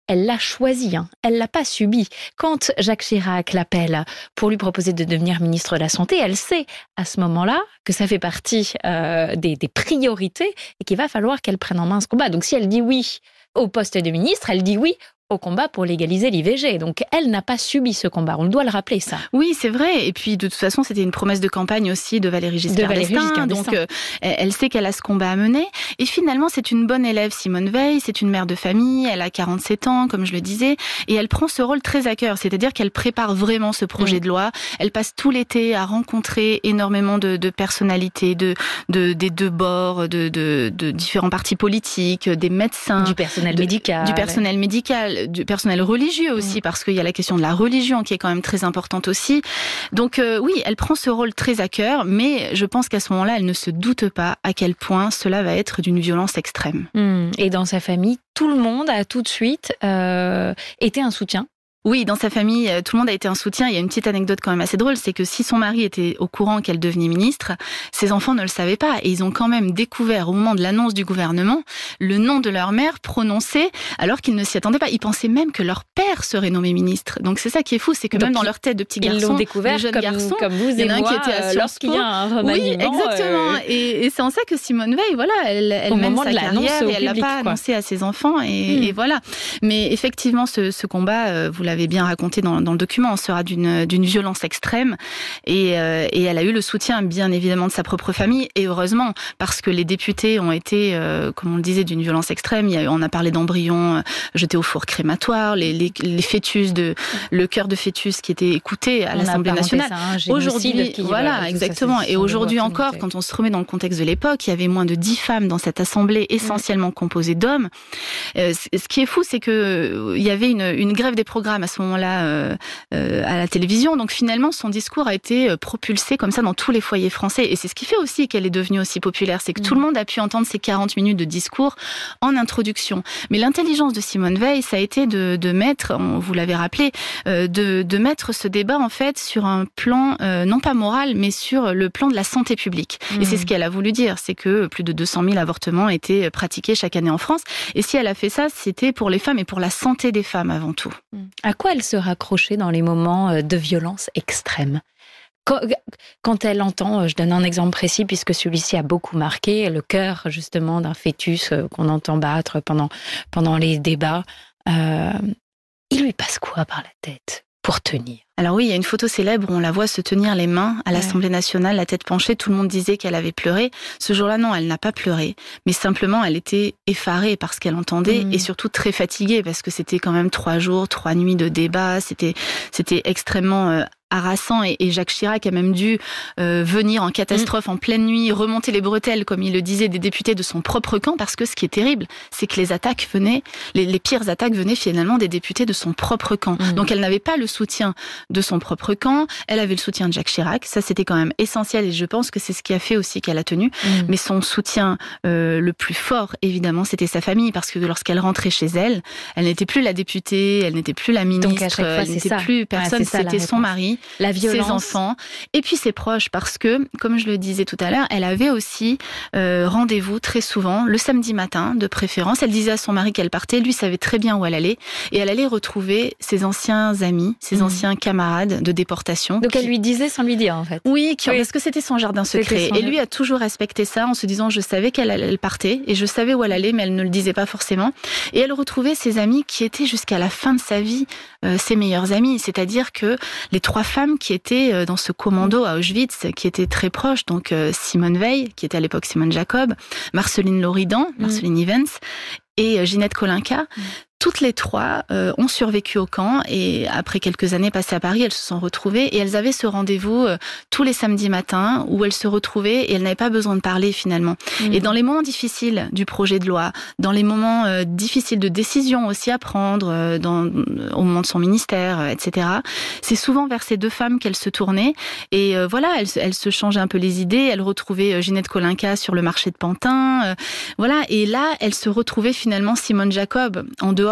elle l'a choisi, hein. Elle l'a pas subi. Quand Jacques Chirac l'appelle pour lui proposer de devenir ministre de la Santé, elle sait à ce moment-là que ça fait partie euh, des, des priorités et qu'il va falloir qu'elle prenne en main ce combat. Donc si elle dit oui au poste de ministre, elle dit oui au combat pour légaliser l'I V G. Donc, elle n'a pas subi ce combat. On doit le rappeler, ça. Oui, c'est vrai. Et puis, de toute façon, c'était une promesse de campagne aussi de Valéry Giscard d'Estaing. Donc, euh, elle sait qu'elle a ce combat à mener. Et finalement, c'est une bonne élève, Simone Veil. C'est une mère de famille. Elle a quarante-sept ans, comme je le disais. Et elle prend ce rôle très à cœur. C'est-à-dire qu'elle prépare vraiment ce projet mmh. de loi. Elle passe tout l'été à rencontrer énormément de, de personnalités, de, de, des deux bords, de, de, de différents partis politiques, des médecins. Du personnel de, médical. Du personnel médical. Du personnel religieux aussi, mmh. parce qu'il y a la question de la religion qui est quand même très importante aussi. Donc euh, oui, elle prend ce rôle très à cœur, mais je pense qu'à ce moment-là, elle ne se doute pas à quel point cela va être d'une violence extrême. Mmh. Et dans sa famille, tout le monde a tout de suite euh, été un soutien. Oui, dans sa famille, tout le monde a été un soutien. Il y a une petite anecdote quand même assez drôle, c'est que si son mari était au courant qu'elle devenait ministre, ses enfants ne le savaient pas. Et ils ont quand même découvert, au moment de l'annonce du gouvernement, le nom de leur mère prononcé alors qu'ils ne s'y attendaient pas. Ils pensaient même que leur père serait nommé ministre. Donc c'est ça qui est fou, c'est que donc même dans leur tête de petits garçons, ils l'ont découvert de jeunes comme, garçons, comme vous et moi, euh, lorsqu'il y a un remaniement. Oui, exactement. Euh... Et, et c'est en ça que Simone Veil, voilà, elle, elle mène sa carrière et elle l'a pas quoi. annoncé à ses enfants. Et, mmh. et voilà. Mais effectivement, ce, ce combat, euh, vous l'avez bien raconté dans, dans le document, sera d'une, d'une violence extrême et, euh, et elle a eu le soutien bien évidemment de sa propre famille et heureusement parce que les députés ont été, euh, comme on le disait, d'une violence extrême. Il y a, on a parlé d'embryons euh, jetés au four crématoire, les, les, les fœtus de, le cœur de fœtus qui était écouté à on l'Assemblée nationale. Ça, hein, aujourd'hui, voilà, va, exactement. Ça, et aujourd'hui encore, quand on se remet dans le contexte de l'époque, il y avait moins de dix femmes dans cette assemblée, essentiellement mmh. composée d'hommes. Euh, ce qui est fou, c'est que euh, il y avait une, une grève des programmes à ce moment-là. Euh, euh, à la télévision. Donc finalement, son discours a été propulsé comme ça dans tous les foyers français. Et c'est ce qui fait aussi qu'elle est devenue aussi populaire. C'est que mmh. tout le monde a pu entendre ces quarante minutes de discours en introduction. Mais l'intelligence de Simone Veil, ça a été de, de mettre, vous l'avez rappelé, euh, de, de mettre ce débat en fait sur un plan, euh, non pas moral, mais sur le plan de la santé publique. Mmh. Et c'est ce qu'elle a voulu dire. C'est que plus de deux cent mille avortements étaient pratiqués chaque année en France. Et si elle a fait ça, c'était pour les femmes et pour la santé des femmes avant tout. Mmh. À quoi elle se raccrochait dans les moments de violence extrême? Quand, quand elle entend, je donne un exemple précis puisque celui-ci a beaucoup marqué, le cœur justement d'un fœtus qu'on entend battre pendant, pendant les débats, euh, il lui passe quoi par la tête pour tenir? Alors oui, il y a une photo célèbre où on la voit se tenir les mains à l'Assemblée nationale, la tête penchée. Tout le monde disait qu'elle avait pleuré. Ce jour-là, non, elle n'a pas pleuré. Mais simplement, elle était effarée par ce qu'elle entendait mmh. et surtout très fatiguée parce que c'était quand même trois jours, trois nuits de débat. C'était, c'était extrêmement euh, harassant et, et Jacques Chirac a même dû euh, venir en catastrophe mmh. en pleine nuit, remonter les bretelles, comme il le disait, des députés de son propre camp parce que ce qui est terrible, c'est que les attaques venaient, les, les pires attaques venaient finalement des députés de son propre camp. Mmh. Donc elle n'avait pas le soutien de son propre camp, elle avait le soutien de Jacques Chirac, ça c'était quand même essentiel et je pense que c'est ce qui a fait aussi qu'elle a tenu, mmh. mais son soutien euh, le plus fort évidemment c'était sa famille parce que lorsqu'elle rentrait chez elle, elle n'était plus la députée, elle n'était plus la ministre, donc à chaque fois, elle n'était ça. plus personne, ah, c'était son mari, la violence. ses enfants et puis ses proches parce que, comme je le disais tout à l'heure, elle avait aussi euh, rendez-vous très souvent le samedi matin de préférence, elle disait à son mari qu'elle partait, lui savait très bien où elle allait et elle allait retrouver ses anciens amis, ses mmh. anciens camarades de déportation. Donc qui... elle lui disait sans lui dire en fait. Oui, qui... oui. parce que c'était son jardin secret. Son... Et lui a toujours respecté ça en se disant je savais qu'elle elle partait et je savais où elle allait mais elle ne le disait pas forcément. Et elle retrouvait ses amis qui étaient jusqu'à la fin de sa vie euh, ses meilleurs amis. C'est-à-dire que les trois femmes qui étaient dans ce commando à Auschwitz, qui étaient très proches, donc euh, Simone Veil, qui était à l'époque Simone Jacob, Marceline Loridan, mmh. Marceline Evans et euh, Ginette Kolinka. Mmh. Toutes les trois euh, ont survécu au camp et après quelques années passées à Paris, elles se sont retrouvées et elles avaient ce rendez-vous euh, tous les samedis matins où elles se retrouvaient et elles n'avaient pas besoin de parler finalement. Mmh. Et dans les moments difficiles du projet de loi, dans les moments euh, difficiles de décision aussi à prendre, euh, dans, au moment de son ministère, euh, et cetera, c'est souvent vers ces deux femmes qu'elles se tournaient et euh, voilà, elles, elles se changeaient un peu les idées. Elles retrouvaient euh, Ginette Kolinka sur le marché de Pantin, euh, voilà. Et là, elles se retrouvaient finalement Simone Jacob en dehors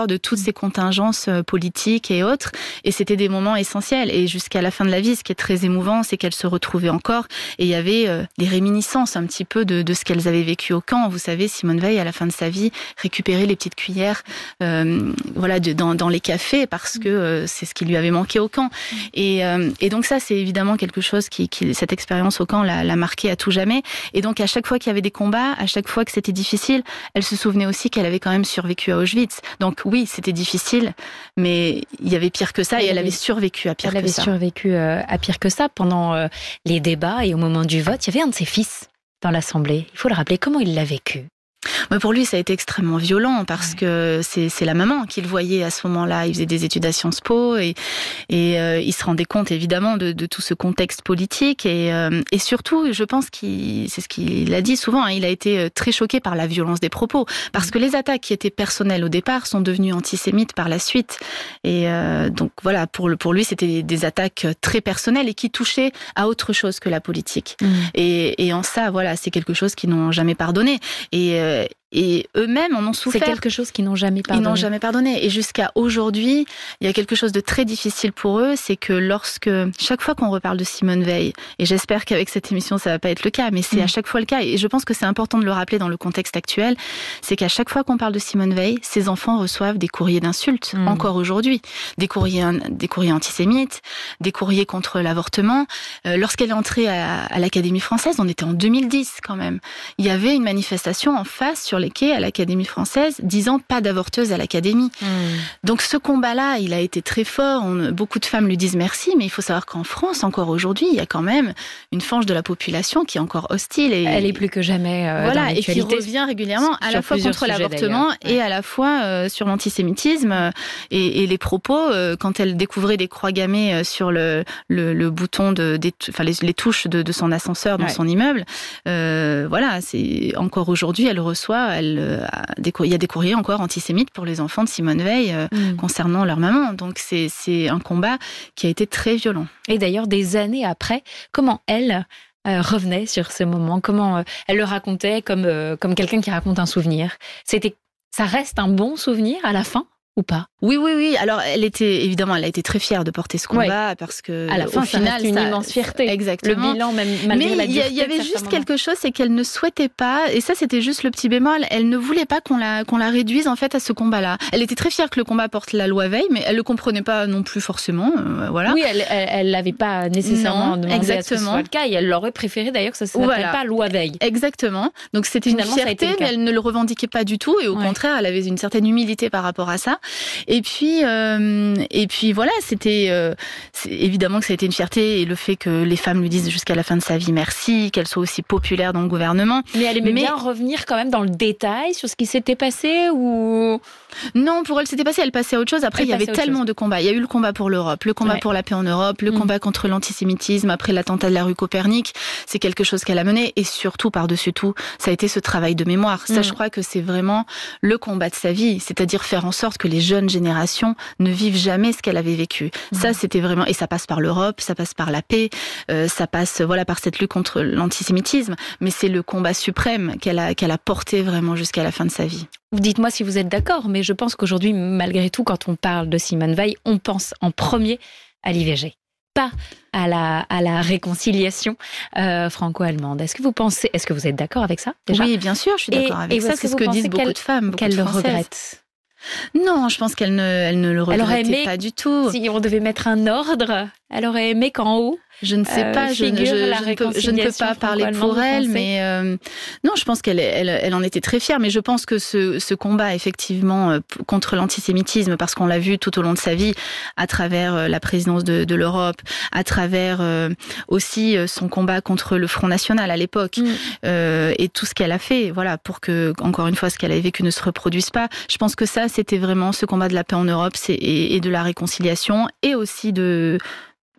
dehors de toutes ces contingences politiques et autres. Et c'était des moments essentiels. Et jusqu'à la fin de la vie, ce qui est très émouvant, c'est qu'elles se retrouvaient encore. Et il y avait euh, des réminiscences un petit peu de, de ce qu'elles avaient vécu au camp. Vous savez, Simone Veil, à la fin de sa vie, récupérait les petites cuillères euh, voilà, de, dans, dans les cafés parce que euh, c'est ce qui lui avait manqué au camp. Et, euh, et donc ça, c'est évidemment quelque chose qui, qui cette expérience au camp l'a, l'a marqué à tout jamais. Et donc à chaque fois qu'il y avait des combats, à chaque fois que c'était difficile, elle se souvenait aussi qu'elle avait quand même survécu à Auschwitz. Donc oui, c'était difficile, mais il y avait pire que ça et elle avait survécu à pire que ça. Elle avait survécu à pire que ça pendant euh, les débats et au moment du vote. Il y avait un de ses fils dans l'Assemblée. Il faut le rappeler, comment il l'a vécu ? Mais pour lui, ça a été extrêmement violent parce ouais. que c'est, c'est la maman qu'il voyait à ce moment-là. Il faisait des études à Sciences Po et, et euh, il se rendait compte évidemment de, de tout ce contexte politique et, euh, et surtout, je pense qu'il, c'est ce qu'il a dit souvent, hein, il a été très choqué par la violence des propos parce que les attaques qui étaient personnelles au départ sont devenues antisémites par la suite. Et euh, donc voilà, pour, pour lui, c'était des attaques très personnelles et qui touchaient à autre chose que la politique. Mmh. Et, et en ça, voilà, c'est quelque chose qu'ils n'ont jamais pardonné. Et euh, Et eux-mêmes en ont souffert. C'est quelque chose qu'ils n'ont jamais pardonné. Ils n'ont jamais pardonné. Et jusqu'à aujourd'hui, il y a quelque chose de très difficile pour eux, c'est que lorsque, chaque fois qu'on reparle de Simone Veil, et j'espère qu'avec cette émission ça va pas être le cas, mais c'est mmh. à chaque fois le cas, et je pense que c'est important de le rappeler dans le contexte actuel, c'est qu'à chaque fois qu'on parle de Simone Veil, ces enfants reçoivent des courriers d'insultes, mmh. encore aujourd'hui. Des courriers, des courriers antisémites, des courriers contre l'avortement. Euh, lorsqu'elle est entrée à, à l'Académie française, on était en deux mille dix quand même, il y avait une manifestation en face sur les quais à l'Académie française disant pas d'avorteuse à l'Académie. Mmh. Donc ce combat-là, il a été très fort. On, beaucoup de femmes lui disent merci, mais il faut savoir qu'en France, encore aujourd'hui, il y a quand même une frange de la population qui est encore hostile. Et, Elle est plus que jamais euh, voilà, dans l'actualité. Et qui revient régulièrement à la fois contre l'avortement ouais. et à la fois euh, sur l'antisémitisme euh, et, et les propos euh, quand elle découvrait des croix gammées euh, sur le, le, le bouton de, des, enfin les, les touches de, de son ascenseur dans ouais. son immeuble. Euh, voilà, c'est encore aujourd'hui, elle reçoit. Elle, euh, des, il y a des courriers encore antisémites pour les enfants de Simone Veil euh, mmh. concernant leur maman. Donc c'est, c'est un combat qui a été très violent. Et d'ailleurs, des années après, comment elle euh, revenait sur ce moment ? Comment euh, elle le racontait comme, euh, comme quelqu'un qui raconte un souvenir ? C'était, ça reste un bon souvenir à la fin ? Ou pas ? Oui, oui, oui. Alors, elle était évidemment, elle a été très fière de porter ce combat ouais. parce que à la fin, au ça final, reste une ça, immense fierté. Exactement. Le bilan, même malgré Mais la dureté. Mais il y avait juste moments. quelque chose, c'est qu'elle ne souhaitait pas, et ça, c'était juste le petit bémol. Elle ne voulait pas qu'on la qu'on la réduise en fait à ce combat-là. Elle était très fière que le combat porte la loi Veil, mais elle le comprenait pas non plus forcément. Euh, voilà. Oui, elle, elle, elle l'avait pas nécessairement non, demandé exactement. à ce que ce soit le cas, et elle aurait préféré d'ailleurs que ça ne s'appelle voilà. pas loi Veil. Exactement. Donc c'était Finalement, une fierté, mais elle ne le revendiquait pas du tout, et au ouais. contraire, elle avait une certaine humilité par rapport à ça. Et puis, euh, et puis voilà, c'était euh, c'est évidemment que ça a été une fierté et le fait que les femmes lui disent jusqu'à la fin de sa vie merci, qu'elle soit aussi populaire dans le gouvernement. Mais elle aimait Mais... bien revenir quand même dans le détail sur ce qui s'était passé ou non, pour elle c'était passé, elle passait à autre chose. Après, elle il y avait tellement chose. de combats. Il y a eu le combat pour l'Europe, le combat ouais. pour la paix en Europe, le mmh. combat contre l'antisémitisme après l'attentat de la rue Copernic. C'est quelque chose qu'elle a mené et surtout par-dessus tout, ça a été ce travail de mémoire. Ça, mmh. je crois que c'est vraiment le combat de sa vie, c'est-à-dire faire en sorte que les jeunes générations ne vivent jamais ce qu'elle avait vécu. Mmh. Ça, c'était vraiment, et ça passe par l'Europe, ça passe par la paix, euh, ça passe, voilà, par cette lutte contre l'antisémitisme. Mais c'est le combat suprême qu'elle a, qu'elle a porté vraiment jusqu'à la fin de sa vie. Dites-moi si vous êtes d'accord, mais je pense qu'aujourd'hui, malgré tout, quand on parle de Simone Veil, on pense en premier à l'I V G. Pas à la, à la réconciliation euh, franco-allemande. Est-ce que vous pensez, est-ce que vous êtes d'accord avec ça déjà ? Oui, bien sûr, je suis d'accord et, avec et ça. C'est ce que disent beaucoup de femmes, beaucoup qu'elle de le Françaises. regrette. Non, je pense qu'elle ne, elle ne le regrettait elle aurait aimé, pas du tout. Si on devait mettre un ordre, elle aurait aimé qu'en haut, je ne sais pas, euh, je, je, je, ne peux, je ne peux pas parler pour elle, mais euh, non, je pense qu'elle elle, elle en était très fière. Mais je pense que ce, ce combat, effectivement, contre l'antisémitisme, parce qu'on l'a vu tout au long de sa vie, à travers la présidence de, de l'Europe, à travers euh, aussi son combat contre le Front National à l'époque, mm. euh, et tout ce qu'elle a fait, voilà, pour que, encore une fois, ce qu'elle avait vécu ne se reproduise pas. Je pense que ça, c'était vraiment ce combat de la paix en Europe, c'est, et, et de la réconciliation, et aussi de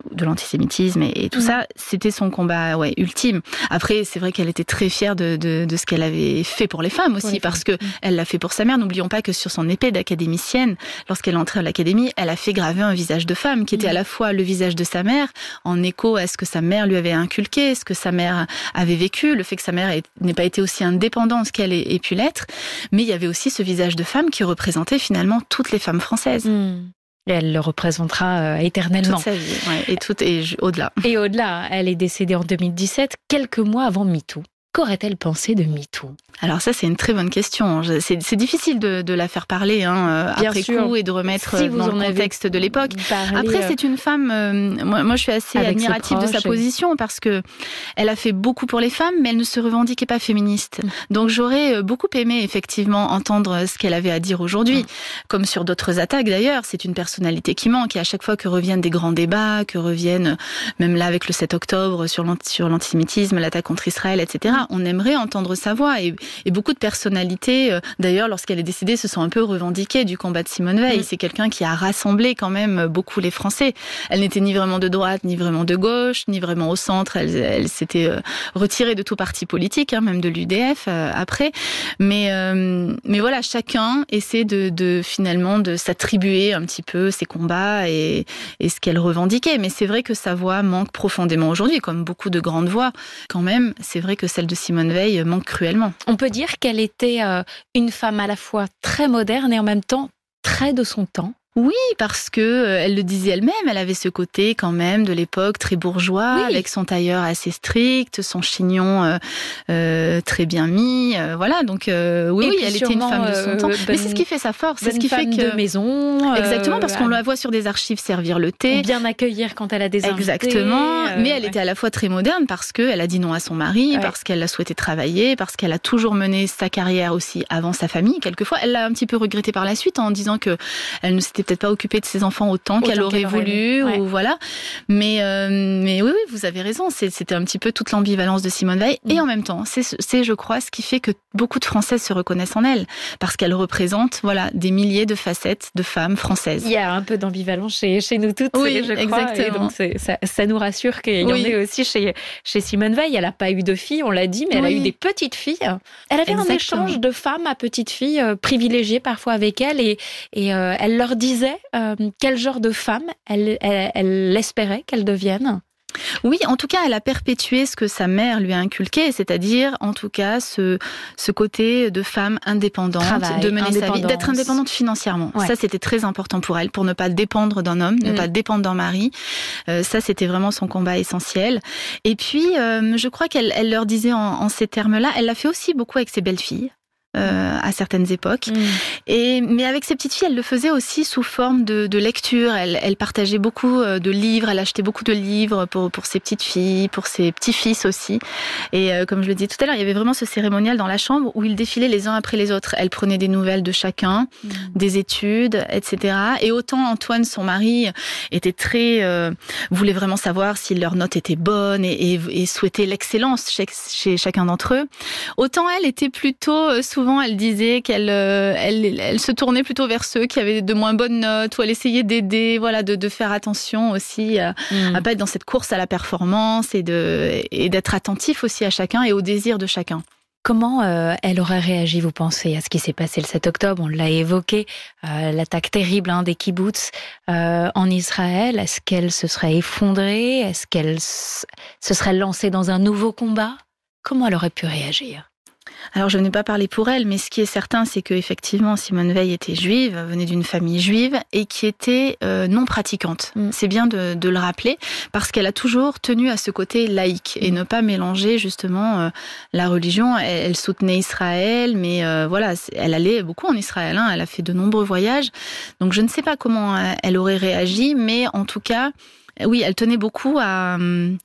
de l'antisémitisme et, et tout mmh. ça, c'était son combat ouais, ultime. Après, c'est vrai qu'elle était très fière de, de, de ce qu'elle avait fait pour les femmes aussi, pour parce qu'elle mmh. l'a fait pour sa mère. N'oublions pas que sur son épée d'académicienne, lorsqu'elle est entrée à l'académie, elle a fait graver un visage de femme qui était mmh. à la fois le visage de sa mère, en écho à ce que sa mère lui avait inculqué, ce que sa mère avait vécu, le fait que sa mère n'ait pas été aussi indépendante qu'elle ait, ait pu l'être. Mais il y avait aussi ce visage de femme qui représentait finalement toutes les femmes françaises. Mmh. Et elle le représentera euh, éternellement. Toute sa vie, ouais, et, tout, et au-delà. Et au-delà, elle est décédée en deux mille dix-sept, quelques mois avant MeToo. Qu'aurait-elle pensé de MeToo ? Alors ça, c'est une très bonne question. C'est, c'est difficile de, de la faire parler hein, Bien après sûr. coup et de remettre si dans le contexte de l'époque. Parlé, après, c'est une femme... Euh, moi, moi, je suis assez admirative de sa position parce que elle a fait beaucoup pour les femmes, mais elle ne se revendiquait pas féministe. Mmh. Donc j'aurais beaucoup aimé effectivement entendre ce qu'elle avait à dire aujourd'hui. Mmh. Comme sur d'autres attaques d'ailleurs, c'est une personnalité qui manque. Et à chaque fois que reviennent des grands débats, que reviennent, même là avec le sept octobre, sur, l'anti- sur l'antisémitisme, l'attaque contre Israël, et cetera, on aimerait entendre sa voix. Et, et beaucoup de personnalités, euh, d'ailleurs, lorsqu'elle est décédée, se sont un peu revendiquées du combat de Simone Veil. Mmh. C'est quelqu'un qui a rassemblé quand même beaucoup les Français. Elle n'était ni vraiment de droite, ni vraiment de gauche, ni vraiment au centre. Elle, elle s'était euh, retirée de tout parti politique, hein, même de l'U D F euh, après. Mais, euh, mais voilà, chacun essaie de, de finalement de s'attribuer un petit peu ses combats et, et ce qu'elle revendiquait. Mais c'est vrai que sa voix manque profondément aujourd'hui, comme beaucoup de grandes voix. Quand même, c'est vrai que celle de Simone Veil manque cruellement. On peut dire qu'elle était euh, une femme à la fois très moderne et en même temps très de son temps. Oui, parce que euh, elle le disait elle-même, elle avait ce côté quand même de l'époque très bourgeois, oui. avec son tailleur assez strict, son chignon euh, euh, très bien mis, euh, voilà. Donc euh, oui, oui elle était une femme de son temps. Euh, Mais c'est ce qui fait sa force, c'est ce qui fait que de maison. Exactement, euh, parce qu'on la voit sur des archives servir le thé, bien accueillir quand elle a des invités. Exactement. Euh, Mais elle ouais. était à la fois très moderne parce que elle a dit non à son mari, ouais. parce qu'elle a souhaité travailler, parce qu'elle a toujours mené sa carrière aussi avant sa famille. Quelquefois, elle l'a un petit peu regretté par la suite en disant que elle ne s'était peut-être pas occupée de ses enfants autant, autant qu'elle aurait qu'elle voulu, aurait ou ouais. voilà. Mais euh, mais oui, oui, vous avez raison. C'est, c'était un petit peu toute l'ambivalence de Simone Veil. Mmh. Et en même temps, c'est, c'est, je crois, ce qui fait que beaucoup de Françaises se reconnaissent en elle, parce qu'elle représente, voilà, des milliers de facettes de femmes françaises. Il y a un peu d'ambivalence chez chez nous toutes, oui, je crois. Exactement. Et donc c'est, ça, ça nous rassure qu'il y oui. en ait aussi chez chez Simone Veil. Elle n'a pas eu de filles, on l'a dit, mais elle oui. a eu des petites filles. Elle avait Exactement. un échange de femmes à petites filles, euh, privilégiées parfois avec elle, et et euh, elle leur disait euh, quel genre de femme elle, elle, elle espérait qu'elle devienne. Oui, en tout cas, elle a perpétué ce que sa mère lui a inculqué, c'est-à-dire, en tout cas, ce, ce côté de femme indépendante, Travail, de mener sa vie, d'être indépendante financièrement. Ouais. Ça, c'était très important pour elle, pour ne pas dépendre d'un homme, ne mmh. pas dépendre d'un mari. Euh, ça, c'était vraiment son combat essentiel. Et puis, euh, je crois qu'elle elle leur disait en, en ces termes-là, elle l'a fait aussi beaucoup avec ses belles-filles. Euh, à certaines époques. Mmh. Et, mais avec ses petites filles, elle le faisait aussi sous forme de, de lecture. Elle, elle partageait beaucoup de livres, elle achetait beaucoup de livres pour, pour ses petites filles, pour ses petits-fils aussi. Et euh, comme je le disais tout à l'heure, il y avait vraiment ce cérémonial dans la chambre où ils défilaient les uns après les autres. Elle prenait des nouvelles de chacun, mmh. des études, et cetera. Et autant Antoine, son mari, était très... Euh, voulait vraiment savoir si leurs notes étaient bonnes et, et, et souhaitait l'excellence chez, chez chacun d'entre eux. Autant elle était plutôt... Euh, souvent Souvent, elle disait qu'elle euh, elle, elle se tournait plutôt vers ceux qui avaient de moins bonnes notes, ou elle essayait d'aider, voilà, de, de faire attention aussi à, mmh. à pas être dans cette course à la performance et, de, et d'être attentif aussi à chacun et au désir de chacun. Comment euh, elle aurait réagi, vous pensez, à ce qui s'est passé le sept octobre ? On l'a évoqué, euh, l'attaque terrible hein, des kibboutz euh, en Israël. Est-ce qu'elle se serait effondrée ? Est-ce qu'elle se serait lancée dans un nouveau combat ? Comment elle aurait pu réagir ? Alors, je n'ai pas parlé pour elle, mais ce qui est certain, c'est qu'effectivement, Simone Veil était juive, venait d'une famille juive et qui était euh, non pratiquante. Mm. C'est bien de, de le rappeler, parce qu'elle a toujours tenu à ce côté laïque et ne pas mélanger justement euh, la religion. Elle, elle soutenait Israël, mais euh, voilà, elle allait beaucoup en Israël. Hein, elle a fait de nombreux voyages. Donc, je ne sais pas comment elle aurait réagi, mais en tout cas, oui, elle tenait beaucoup à...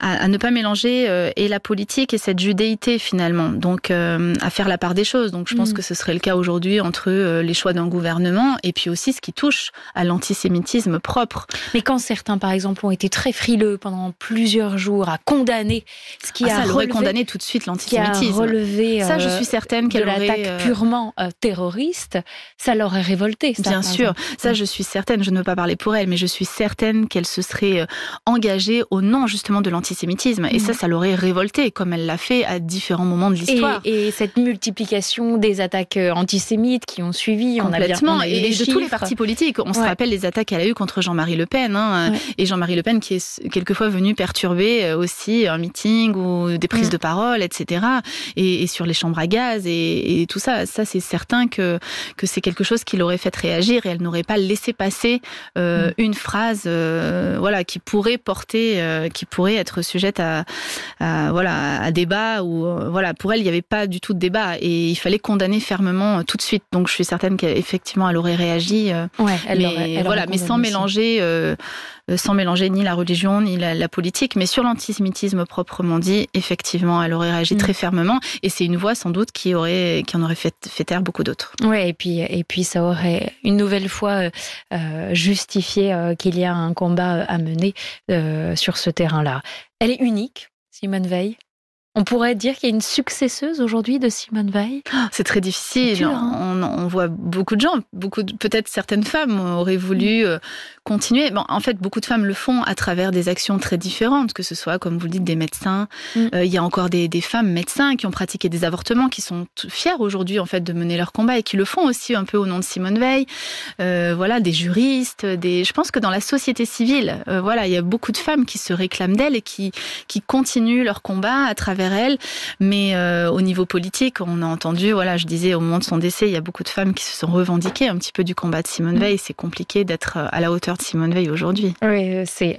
à, à ne pas mélanger euh, et la politique et cette judéité finalement, donc euh, à faire la part des choses. Donc je pense mmh. que ce serait le cas aujourd'hui entre euh, les choix d'un gouvernement et puis aussi ce qui touche à l'antisémitisme propre. Mais quand certains, par exemple, ont été très frileux pendant plusieurs jours à condamner ce qui ah, a ça relevé, aurait condamné tout de suite l'antisémitisme. Qui a relevé, euh, ça, je suis certaine qu'elle de aurait l'attaque euh... purement euh, terroriste, ça l'aurait révolté. Ça, Bien sûr, ça, je suis certaine. Je ne veux pas parler pour elle, mais je suis certaine qu'elle se serait engagée au nom justement de l'antisémitisme. Et mmh. ça, ça l'aurait révoltée, comme elle l'a fait à différents moments de l'histoire. Et, et cette multiplication des attaques antisémites qui ont suivi, on a bien on a eu et de chiffres. tous les partis politiques. On ouais. se rappelle les attaques qu'elle a eues contre Jean-Marie Le Pen, hein, ouais. et Jean-Marie Le Pen qui est quelquefois venu perturber aussi un meeting ou des prises mmh. de parole, et cetera. Et, et sur les chambres à gaz et, et tout ça, ça c'est certain que que c'est quelque chose qui l'aurait fait réagir et elle n'aurait pas laissé passer euh, mmh. une phrase, euh, voilà, qui pourrait porter, euh, qui pourrait être sujette à, à voilà, à débat ou euh, voilà, pour elle il n'y avait pas du tout de débat et il fallait condamner fermement euh, tout de suite. Donc je suis certaine qu'effectivement elle aurait réagi, euh, ouais, elle mais aurait, elle voilà, mais sans mélanger. Euh, sans mélanger ni la religion ni la, la politique, mais sur l'antisémitisme proprement dit, effectivement, elle aurait réagi mmh. très fermement, et c'est une voix sans doute qui aurait, qui en aurait fait, fait taire beaucoup d'autres. Ouais, et puis, et puis ça aurait une nouvelle fois euh, justifié euh, qu'il y a un combat à mener euh, sur ce terrain-là. Elle est unique, Simone Veil. On pourrait dire qu'il y a une successeuse aujourd'hui de Simone Veil. C'est très difficile. Dur, hein. on, on voit beaucoup de gens, beaucoup de, peut-être certaines femmes auraient voulu mmh. continuer. Bon, en fait, beaucoup de femmes le font à travers des actions très différentes, que ce soit, comme vous le dites, des médecins. Mmh. Euh, il y a encore des, des femmes médecins qui ont pratiqué des avortements, qui sont fiers aujourd'hui en fait de mener leur combat et qui le font aussi un peu au nom de Simone Veil. Euh, voilà, des juristes, des. Je pense que dans la société civile, euh, voilà, il y a beaucoup de femmes qui se réclament d'elle et qui qui continuent leur combat à travers elle, mais euh, au niveau politique, on a entendu, voilà, je disais au moment de son décès, il y a beaucoup de femmes qui se sont revendiquées un petit peu du combat de Simone Veil. C'est compliqué d'être à la hauteur de Simone Veil aujourd'hui. Oui, c'est.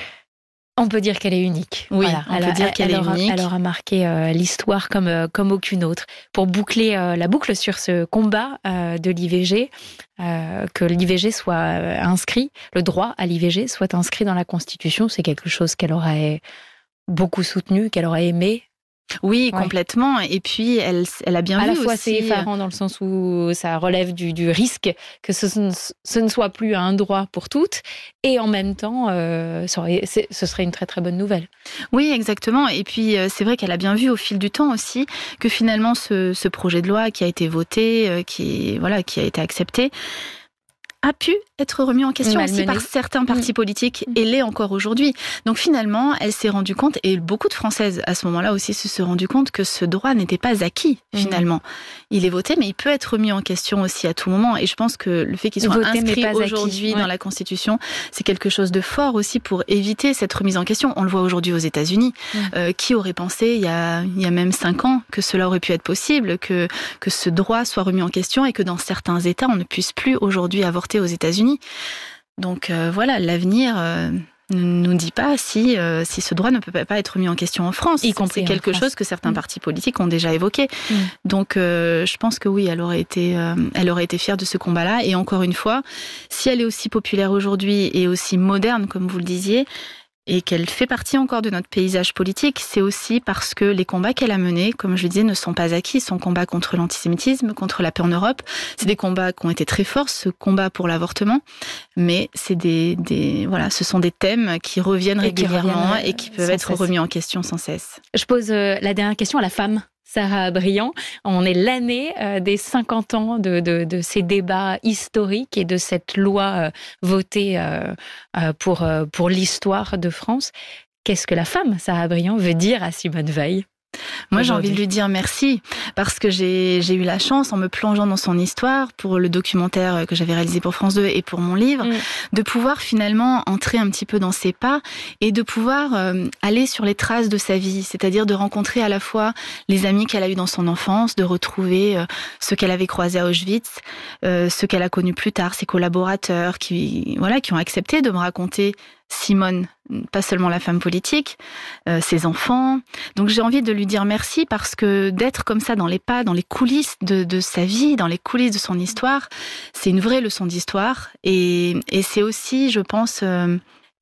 On peut dire qu'elle est unique. Oui, voilà. on elle peut a, dire qu'elle elle est aura, unique. Elle aura marqué euh, l'histoire comme euh, comme aucune autre. Pour boucler euh, la boucle sur ce combat euh, de l'I V G, euh, que l'I V G soit euh, inscrit, le droit à l'I V G soit inscrit dans la Constitution, c'est quelque chose qu'elle aurait beaucoup soutenu, qu'elle aurait aimé. Oui, ouais. complètement. Et puis, elle, elle a bien à vu la fois aussi... c'est effarant dans le sens où ça relève du, du risque que ce, ce ne soit plus un droit pour toutes, et en même temps, euh, ça aurait, ce serait une très très bonne nouvelle. Oui, exactement. Et puis, c'est vrai qu'elle a bien vu au fil du temps aussi que finalement, ce, ce projet de loi qui a été voté, qui, voilà, qui a été accepté, a pu être remis en question Malmené. aussi par certains partis mmh. politiques, et l'est encore aujourd'hui. Donc finalement, elle s'est rendue compte, et beaucoup de Françaises à ce moment-là aussi se sont rendues compte que ce droit n'était pas acquis, mmh. finalement. Il est voté, mais il peut être remis en question aussi à tout moment, et je pense que le fait qu'il soit voté, inscrit aujourd'hui ouais. dans la Constitution, c'est quelque chose de fort aussi pour éviter cette remise en question. On le voit aujourd'hui aux États-Unis. Mmh. Euh, qui aurait pensé, il y a, il y a même cinq ans, que cela aurait pu être possible, que, que ce droit soit remis en question, et que dans certains États, on ne puisse plus aujourd'hui avorter aux États-Unis. Donc euh, voilà, l'avenir euh, ne nous dit pas si, euh, si ce droit ne peut pas être mis en question en France. Y compris C'est quelque France. chose que certains mmh. partis politiques ont déjà évoqué. Mmh. Donc euh, je pense que oui, elle aurait été, euh, elle aurait été fière de ce combat-là. Et encore une fois, si elle est aussi populaire aujourd'hui et aussi moderne, comme vous le disiez, et qu'elle fait partie encore de notre paysage politique, c'est aussi parce que les combats qu'elle a menés, comme je le disais, ne sont pas acquis. Son combat contre l'antisémitisme, contre la paix en Europe, c'est des combats qui ont été très forts, ce combat pour l'avortement, mais c'est des, des, voilà, ce sont des thèmes qui reviennent et régulièrement qui reviennent, et qui peuvent être cesse. remis en question sans cesse. Je pose euh, la dernière question à la femme. Sarah Briand, on est l'année euh, des cinquante ans de, de, de ces débats historiques et de cette loi euh, votée euh, euh, pour, euh, pour l'histoire de France. Qu'est-ce que la femme, Sarah Briand, veut dire à Simone Veil ? Moi, j'ai envie de lui dire merci, parce que j'ai, j'ai eu la chance, en me plongeant dans son histoire, pour le documentaire que j'avais réalisé pour France deux et pour mon livre, mmh. de pouvoir finalement entrer un petit peu dans ses pas et de pouvoir euh, aller sur les traces de sa vie, c'est-à-dire de rencontrer à la fois les amis qu'elle a eus dans son enfance, de retrouver euh, ceux qu'elle avait croisés à Auschwitz, euh, ceux qu'elle a connus plus tard, ses collaborateurs qui, voilà, qui ont accepté de me raconter Simone, pas seulement la femme politique, euh, ses enfants. Donc j'ai envie de lui dire merci, parce que d'être comme ça dans les pas, dans les coulisses de, de sa vie, dans les coulisses de son histoire, c'est une vraie leçon d'histoire. Et, et c'est aussi, je pense, euh,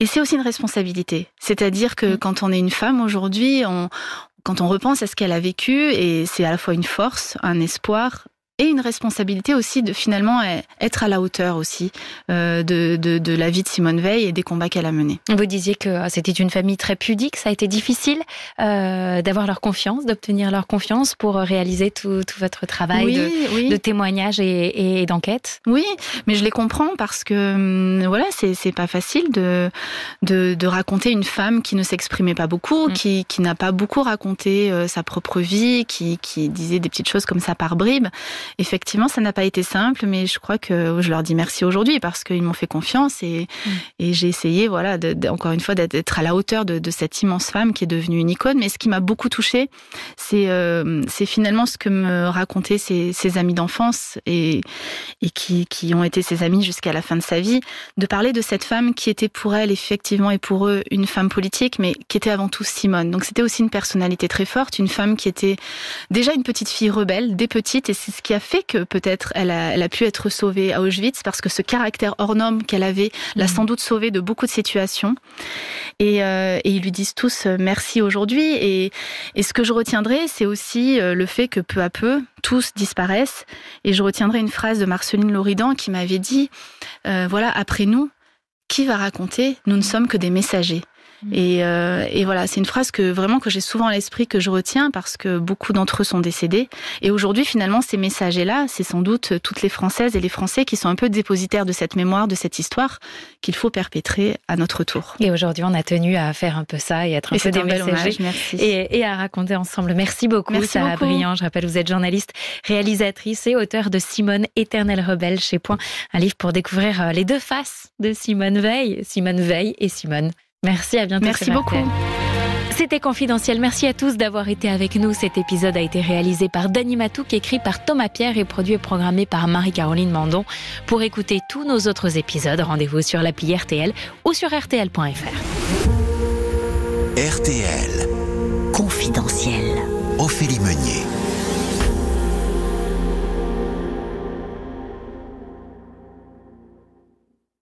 Et c'est aussi une responsabilité. C'est-à-dire que mmh. quand on est une femme aujourd'hui, on, quand on repense à ce qu'elle a vécu, et c'est à la fois une force, un espoir, et une responsabilité aussi de finalement être à la hauteur aussi euh, de, de, de la vie de Simone Veil et des combats qu'elle a menés. Vous disiez que c'était une famille très pudique, ça a été difficile euh, d'avoir leur confiance, d'obtenir leur confiance pour réaliser tout, tout votre travail oui, de, oui. de témoignage et, et d'enquête. Oui, mais je les comprends parce que voilà, c'est, c'est pas facile de, de, de raconter une femme qui ne s'exprimait pas beaucoup, mmh. qui, qui n'a pas beaucoup raconté euh, sa propre vie, qui, qui disait des petites choses comme ça par bribes. Effectivement, ça n'a pas été simple, mais je crois que je leur dis merci aujourd'hui parce qu'ils m'ont fait confiance et, mmh. et j'ai essayé, voilà, de, de, encore une fois, d'être à la hauteur de, de cette immense femme qui est devenue une icône. Mais ce qui m'a beaucoup touchée, c'est, euh, c'est finalement ce que me racontaient ses, ses amis d'enfance et, et qui, qui ont été ses amis jusqu'à la fin de sa vie, de parler de cette femme qui était pour elle, effectivement, et pour eux, une femme politique, mais qui était avant tout Simone. Donc c'était aussi une personnalité très forte, une femme qui était déjà une petite fille rebelle, dès petite, et c'est ce qui a fait que peut-être elle a, elle a pu être sauvée à Auschwitz parce que ce caractère hors norme qu'elle avait l'a sans doute sauvée de beaucoup de situations. Et, euh, et ils lui disent tous merci aujourd'hui. Et, et ce que je retiendrai, c'est aussi le fait que peu à peu, tous disparaissent. Et je retiendrai une phrase de Marceline Loridan qui m'avait dit euh, voilà, après nous, qui va raconter ? Nous ne sommes que des messagers. Et, euh, et voilà, c'est une phrase que vraiment que j'ai souvent à l'esprit, que je retiens parce que beaucoup d'entre eux sont décédés. Et aujourd'hui, finalement, ces messagers-là, c'est sans doute toutes les Françaises et les Français qui sont un peu dépositaires de cette mémoire, de cette histoire qu'il faut perpétrer à notre tour. Et aujourd'hui, on a tenu à faire un peu ça et être un et peu des un bel messagers hommage, merci. Et, et à raconter ensemble. Merci beaucoup, merci Sarah beaucoup. Briand. Je rappelle, vous êtes journaliste, réalisatrice et auteure de Simone, éternelle rebelle chez Point, un livre pour découvrir les deux faces de Simone Veil, Simone Veil et Simone. Merci, à bientôt. Merci beaucoup. C'était Confidentiel. Merci à tous d'avoir été avec nous. Cet épisode a été réalisé par Dany Matouk, écrit par Thomas Pierre et produit et programmé par Marie-Caroline Mandon. Pour écouter tous nos autres épisodes, rendez-vous sur l'appli R T L ou sur R T L point F R. R T L. Confidentiel. Ophélie Meunier.